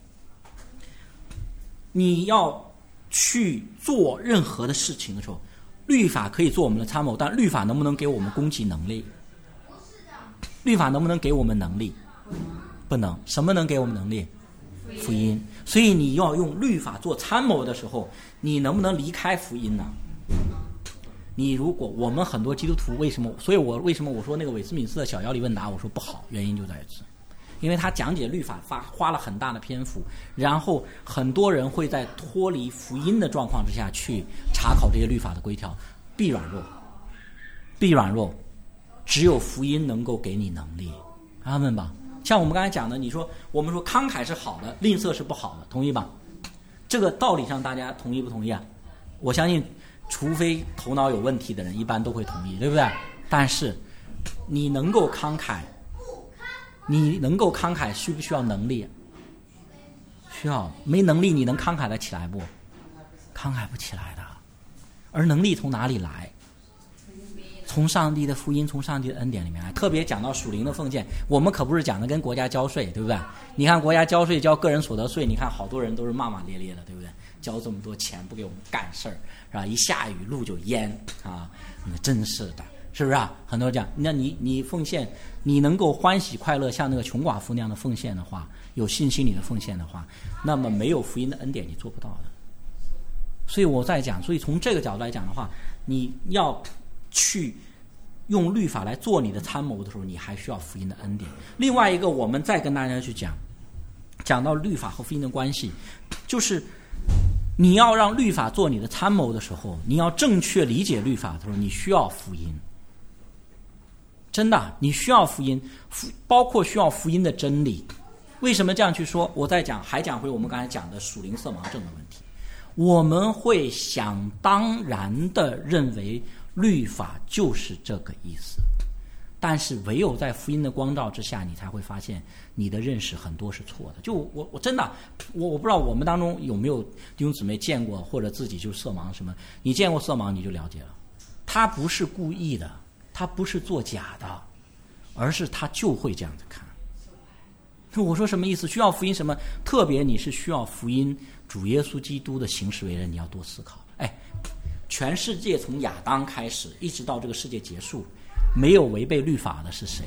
你要去做任何的事情的时候，律法可以做我们的参谋，但律法能不能给我们供给能力？律法能不能给我们能力？不能。什么能给我们能力？福音。所以你要用律法做参谋的时候，你能不能离开福音呢？你如果我们很多基督徒为什么？所以我为什么我说那个韦斯敏斯特小要理问答，我说不好，原因就在此，因为他讲解律法发花了很大的篇幅，然后很多人会在脱离福音的状况之下去查考这些律法的规条，必软弱，必软弱。只有福音能够给你能力，阿们吧。像我们刚才讲的，你说我们说慷慨是好的，吝啬是不好的，同意吧？这个道理上大家同意不同意啊？我相信除非头脑有问题的人一般都会同意，对不对？但是你能够慷慨，你能够慷慨需不需要能力？需要。没能力你能慷慨得起来不？慷慨不起来的。而能力从哪里来？从上帝的福音，从上帝的恩典里面来。特别讲到属灵的奉献，我们可不是讲的跟国家交税，对不对？你看国家交税交个人所得税，你看好多人都是骂骂咧咧的，对不对？交这么多钱不给我们干事儿，是吧？一下雨路就淹啊，真是的，是不是啊？很多人讲，那你你奉献，你能够欢喜快乐，像那个穷寡妇那样的奉献的话，有信心里的奉献的话，那么没有福音的恩典你做不到的。所以我在讲，所以从这个角度来讲的话，你要去用律法来做你的参谋的时候，你还需要福音的恩典。另外一个，我们再跟大家去讲，讲到律法和福音的关系，就是你要让律法做你的参谋的时候，你要正确理解律法的时候，你需要福音。真的，你需要福音，包括需要福音的真理。为什么这样去说？我再讲，还讲回我们刚才讲的属灵色盲症的问题。我们会想当然的认为律法就是这个意思，但是唯有在福音的光照之下，你才会发现你的认识很多是错的。就我我真的我我不知道我们当中有没有弟兄姊妹见过，或者自己就色盲什么，你见过色盲你就了解了，他不是故意的，他不是作假的，而是他就会这样子看。我说什么意思？需要福音什么？特别你是需要福音主耶稣基督的行事为人，你要多思考。哎，全世界从亚当开始一直到这个世界结束，没有违背律法的是谁？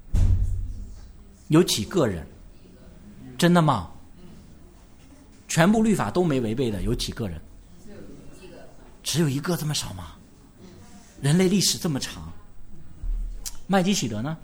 有几个人？真的吗？全部律法都没违背的有几个人？ 只有一个这么少吗？人类历史这么长，麦基洗德呢？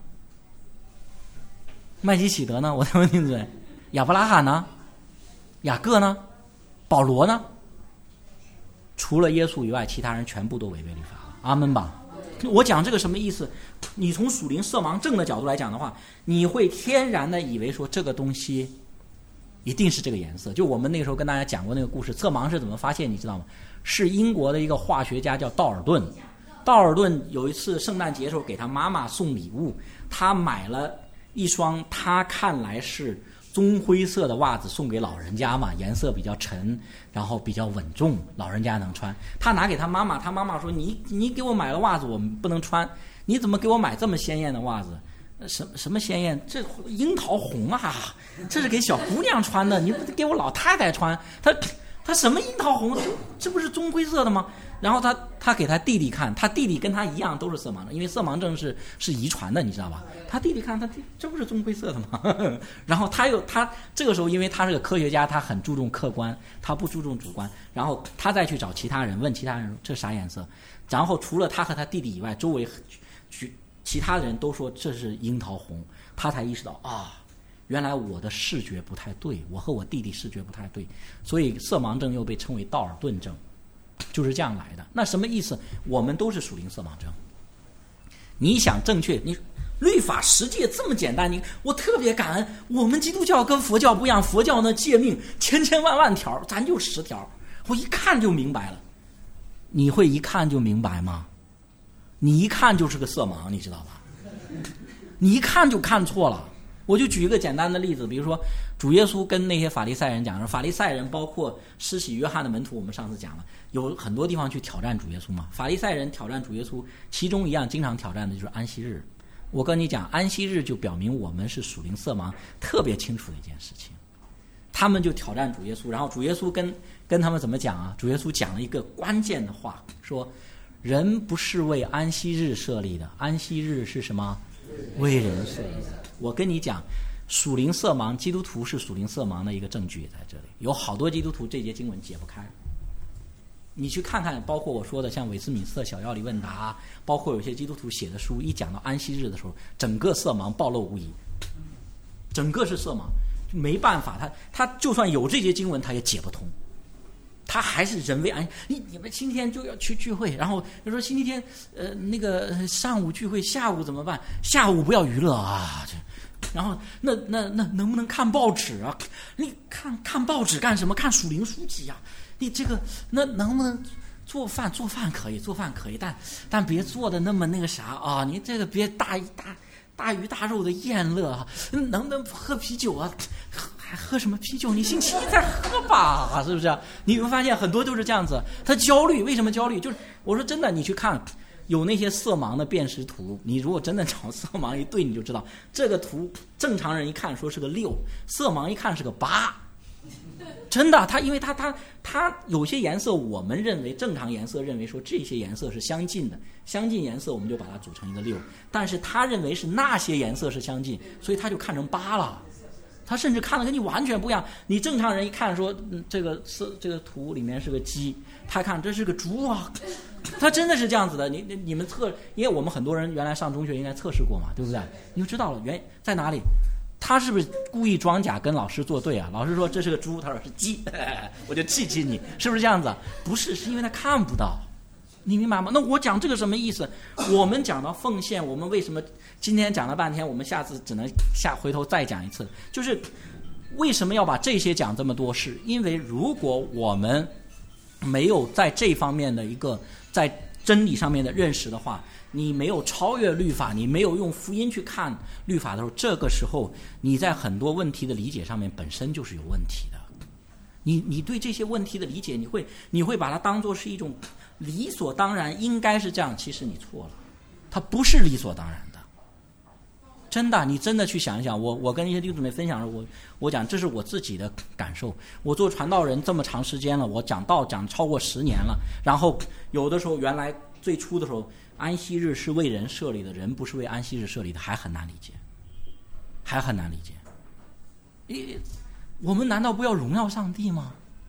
麦基洗德呢？我再问你嘴，亚伯拉罕呢？雅各呢？保罗呢？除了耶稣以外，其他人全部都违背律法了。阿们吧。我讲这个什么意思？你从属灵色盲症的角度来讲的话，你会天然的以为说这个东西一定是这个颜色。就我们那个时候跟大家讲过那个故事，色盲是怎么发现，你知道吗？是英国的一个化学家叫道尔顿。道尔顿有一次圣诞节的时候给他妈妈送礼物，他买了一双他看来是棕灰色的袜子送给老人家嘛，颜色比较沉，然后比较稳重，老人家能穿。他拿给他妈妈，他妈妈说：“你你给我买了袜子，我们不能穿，你怎么给我买这么鲜艳的袜子？什什么鲜艳？这樱桃红啊，这是给小姑娘穿的，你不给我老太太穿？他他什么樱桃红？这这不是棕灰色的吗？”然后他他给他弟弟看，他弟弟跟他一样都是色盲症，因为色盲症是是遗传的，你知道吧？他弟弟看他，这不是棕灰色的吗？然后他又他这个时候，因为他是个科学家，他很注重客观，他不注重主观。然后他再去找其他人，问其他人这啥颜色？然后除了他和他弟弟以外，周围其他人都说这是樱桃红，他才意识到啊，原来我的视觉不太对，我和我弟弟视觉不太对，所以色盲症又被称为道尔顿症。就是这样来的。那什么意思？我们都是属灵色盲症。你想正确，你律法实际这么简单，你我特别感恩。我们基督教跟佛教不一样，佛教呢诫命千千万万条，咱就十条，我一看就明白了。你会一看就明白吗？你一看就是个色盲，你知道吧？你一看就看错了。我就举一个简单的例子，比如说主耶稣跟那些法利赛人讲，法利赛人包括施洗约翰的门徒，我们上次讲了，有很多地方去挑战主耶稣嘛。法利赛人挑战主耶稣，其中一样经常挑战的就是安息日。我跟你讲，安息日就表明我们是属灵色盲特别清楚的一件事情。他们就挑战主耶稣，然后主耶稣跟跟他们怎么讲啊？主耶稣讲了一个关键的话，说人不是为安息日设立的，安息日是什么？为人设立的。我跟你讲，属灵色盲，基督徒是属灵色盲的一个证据也在这里。有好多基督徒这节经文解不开，你去看看，包括我说的像韦斯敏斯特小要理问答，包括有些基督徒写的书，一讲到安息日的时候，整个色盲暴露无遗，整个是色盲，没办法，他他就算有这节经文，他也解不通。他还是人为安，你你们今天就要去聚会，然后就说星期天呃那个上午聚会，下午怎么办？下午不要娱乐啊，这，然后那那那能不能看报纸啊？你看看报纸干什么？看属灵书籍啊？你这个那能不能做饭？做饭可以，做饭可以，但但别做的那么那个啥啊！你这个别大大大鱼大肉的宴乐啊，能不能喝啤酒啊？还喝什么啤酒？你星期一再喝吧，是不是？你会发现很多都是这样子，他焦虑。为什么焦虑？就是我说真的，你去看有那些色盲的辨识图，你如果真的找色盲一对，你就知道这个图正常人一看说是个六，色盲一看是个八。真的，他因为他他他有些颜色，我们认为正常颜色认为说这些颜色是相近的，相近颜色我们就把它组成一个六，但是他认为是那些颜色是相近，所以他就看成八了。他甚至看的跟你完全不一样。你正常人一看说，嗯、这个色这个图里面是个鸡，他看这是个猪啊，他真的是这样子的。你你你们测，因为我们很多人原来上中学应该测试过嘛，对不对？你就知道了原在哪里。他是不是故意装假跟老师作对啊？老师说这是个猪，他说是鸡，我就气气你，是不是这样子？不是，是因为他看不到。你明白吗？那我讲这个什么意思？我们讲到奉献，我们为什么今天讲了半天，我们下次只能下回头再讲一次？就是为什么要把这些讲这么多？是因为如果我们没有在这方面的一个在真理上面的认识的话，你没有超越律法，你没有用福音去看律法的时候，这个时候你在很多问题的理解上面本身就是有问题的。你你对这些问题的理解，你会你会把它当作是一种理所当然，应该是这样，其实你错了，它不是理所当然的。真的，你真的去想一想，我我跟一些弟兄姊妹分享，我我讲这是我自己的感受。我做传道人这么长时间了，我讲道讲超过十年了，然后有的时候原来最初的时候，安息日是为人设立的，人不是为安息日设立的，还很难理解，还很难理解。诶，我们难道不要荣耀上帝吗？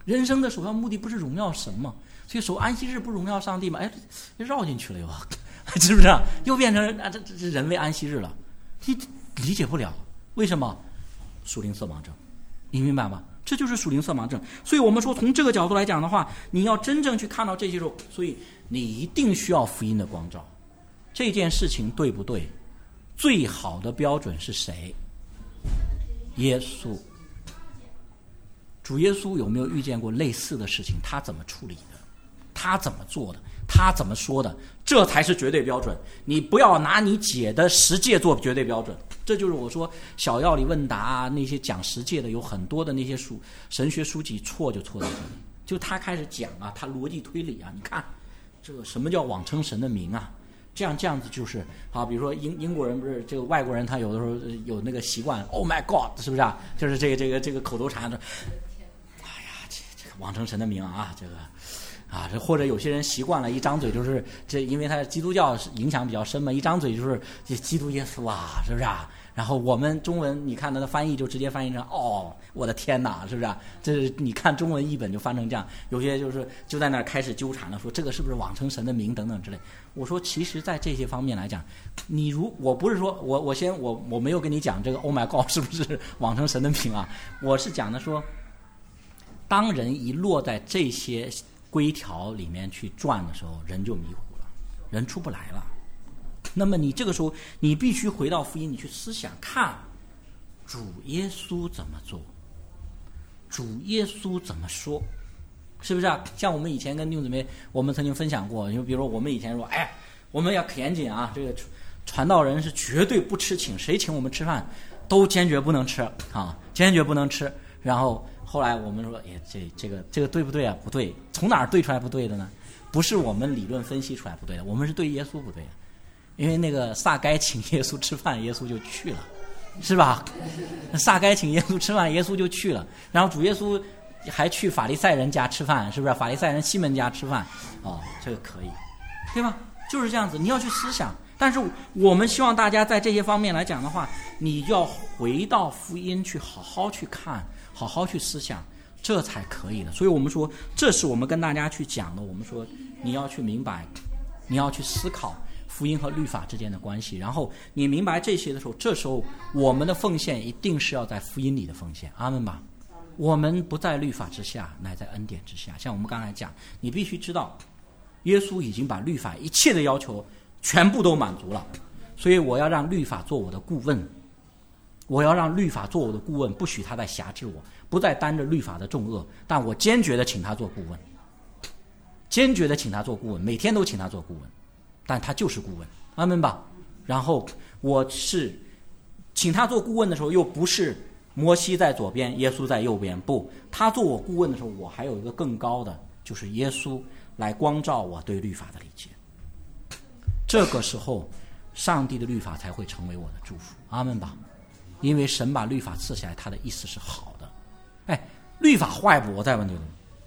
人生的首要目的不是荣耀神吗？所以守安息日不荣耀上帝吗？哎，绕进去了又，是不是、啊？又变成啊这这这人为安息日了，你理解不了为什么？属灵色盲症，你明白吗？这就是属灵色盲症。所以我们说从这个角度来讲的话，你要真正去看到这些时候，所以你一定需要福音的光照。这件事情对不对？最好的标准是谁？耶稣。主耶稣有没有遇见过类似的事情？他怎么处理的？他怎么做的？他怎么说的？这才是绝对标准。你不要拿你解的十诫做绝对标准。这就是我说小要理问答啊，那些讲十诫的有很多的那些书神学书籍错就错在这里。就他开始讲啊，他逻辑推理啊，你看这个什么叫妄称神的名啊？这样这样子就是啊，比如说英英国人不是这个外国人，他有的时候有那个习惯 ，Oh my God， 是不是啊？就是这个这个这个口头禅的。哎呀，这这个妄称神的名啊，这个啊，这或者有些人习惯了，一张嘴就是这，因为他基督教影响比较深嘛，一张嘴就是这基督耶稣啊，是不是啊？然后我们中文你看他的翻译就直接翻译成哦，我的天哪，是不是啊？这是你看中文译本就翻成这样，有些就是就在那儿开始纠缠了，说这个是不是妄称神的名等等之类。我说其实在这些方面来讲，你如我不是说我我先我我没有跟你讲这个 Oh my God 是不是妄称神的名啊？我是讲的说，当人一落在这些规条里面去转的时候，人就迷糊了，人出不来了。那么你这个时候你必须回到福音，你去思想看主耶稣怎么做，主耶稣怎么说，是不是啊？像我们以前跟弟兄姊妹我们曾经分享过，就比如说我们以前说哎，我们要可严谨啊，这个传道人是绝对不吃请，谁请我们吃饭都坚决不能吃啊，坚决不能吃。然后后来我们说哎，这这个这个对不对啊？不对。从哪儿对出来不对的呢？不是我们理论分析出来不对的，我们是对耶稣不对的。因为那个撒该请耶稣吃饭，耶稣就去了，是吧？撒该请耶稣吃饭，耶稣就去了。然后主耶稣还去法利赛人家吃饭，是不是？法利赛人西门家吃饭，哦，这个可以，对吧？就是这样子，你要去思想。但是我们希望大家在这些方面来讲的话，你要回到福音去好好去看，好好去思想，这才可以的。所以我们说，这是我们跟大家去讲的。我们说，你要去明白，你要去思考福音和律法之间的关系，然后你明白这些的时候，这时候我们的奉献一定是要在福音里的奉献，阿们吧。我们不在律法之下，乃在恩典之下。像我们刚才讲，你必须知道耶稣已经把律法一切的要求全部都满足了，所以我要让律法做我的顾问，我要让律法做我的顾问，不许他再辖制我，不再担着律法的重恶，但我坚决的请他做顾问，坚决的请他做顾问，每天都请他做顾问，但他就是顾问，阿们吧。然后我是请他做顾问的时候，又不是摩西在左边，耶稣在右边，不，他做我顾问的时候，我还有一个更高的，就是耶稣来光照我对律法的理解。这个时候上帝的律法才会成为我的祝福，阿们吧。因为神把律法赐下来，他的意思是好的。哎，律法坏不？我再问你，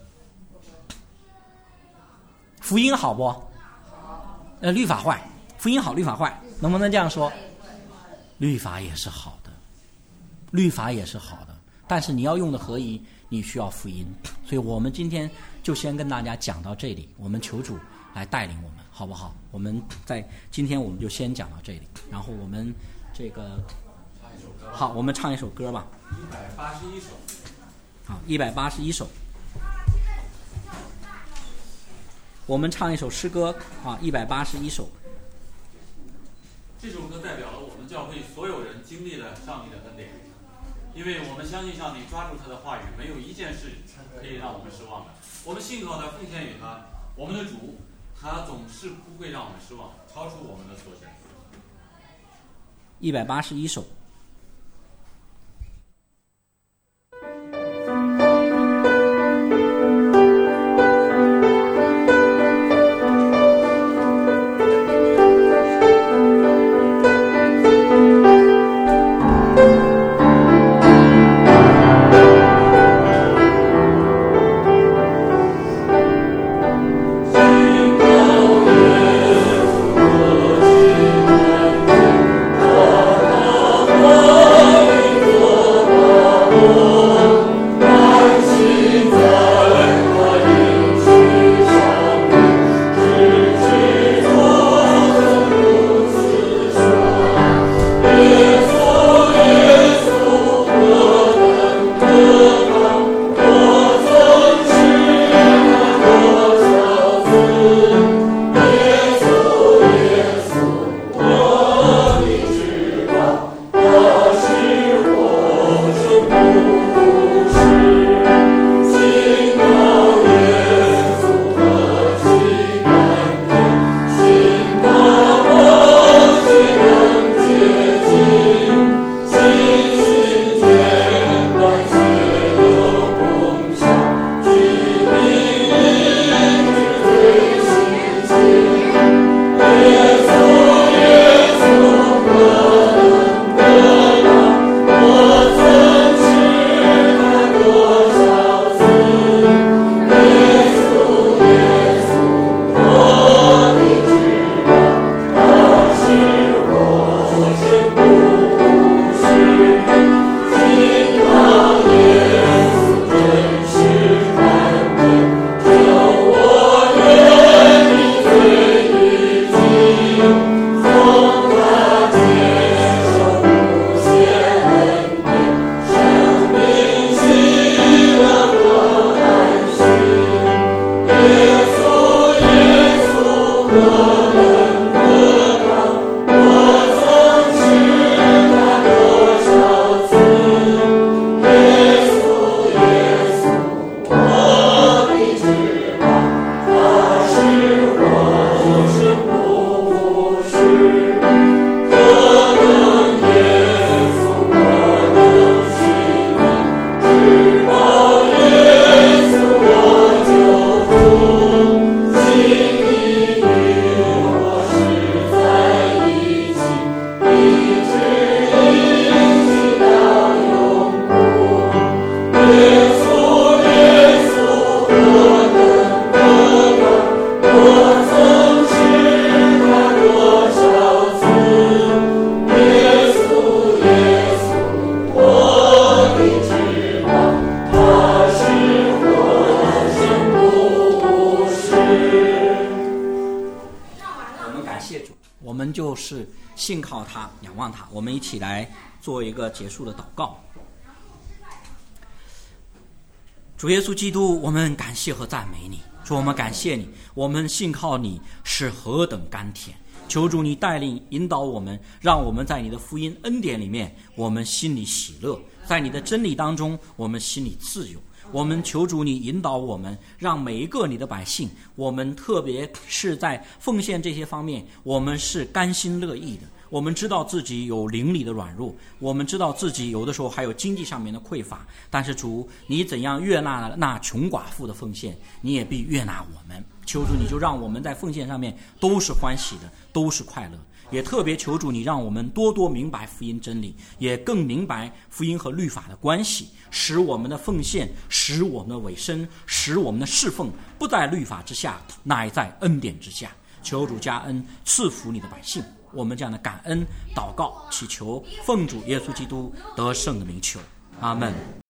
福音好不？呃，律法坏，福音好，律法坏，能不能这样说？律法也是好的，律法也是好的，但是你要用的合一，你需要福音。所以我们今天就先跟大家讲到这里，我们求主来带领我们，好不好？我们在今天我们就先讲到这里，然后我们这个好，我们唱一首歌吧。 一百八十一首。 好，一百八十一首。我们唱一首诗歌啊，一百八十一首。 这首歌代表了我们教会所有人经历了上帝的恩典，因为我们相信上帝抓住他的话语，没有一件事可以让我们失望的。我们信靠他，奉献于他，我们的主，他总是不会让我们失望，超出我们的所想。 一百八十一首。 我我们就是信靠他，仰望他。我们一起来做一个结束的祷告。主耶稣基督，我们感谢和赞美你。主，我们感谢你，我们信靠你是何等甘甜。求主你带领引导我们，让我们在你的福音恩典里面，我们心里喜乐，在你的真理当中，我们心里自由。我们求主你引导我们，让每一个你的百姓，我们特别是在奉献这些方面，我们是甘心乐意的。我们知道自己有灵里的软弱，我们知道自己有的时候还有经济上面的匮乏，但是主你怎样悦纳那穷寡妇的奉献，你也必悦纳我们。求主你就让我们在奉献上面都是欢喜的，都是快乐。也特别求主你让我们多多明白福音真理，也更明白福音和律法的关系，使我们的奉献，使我们的委身，使我们的侍奉不在律法之下，乃在恩典之下。求主加恩赐福你的百姓。我们这样的感恩祷告祈求，奉主耶稣基督得胜的名求，阿们。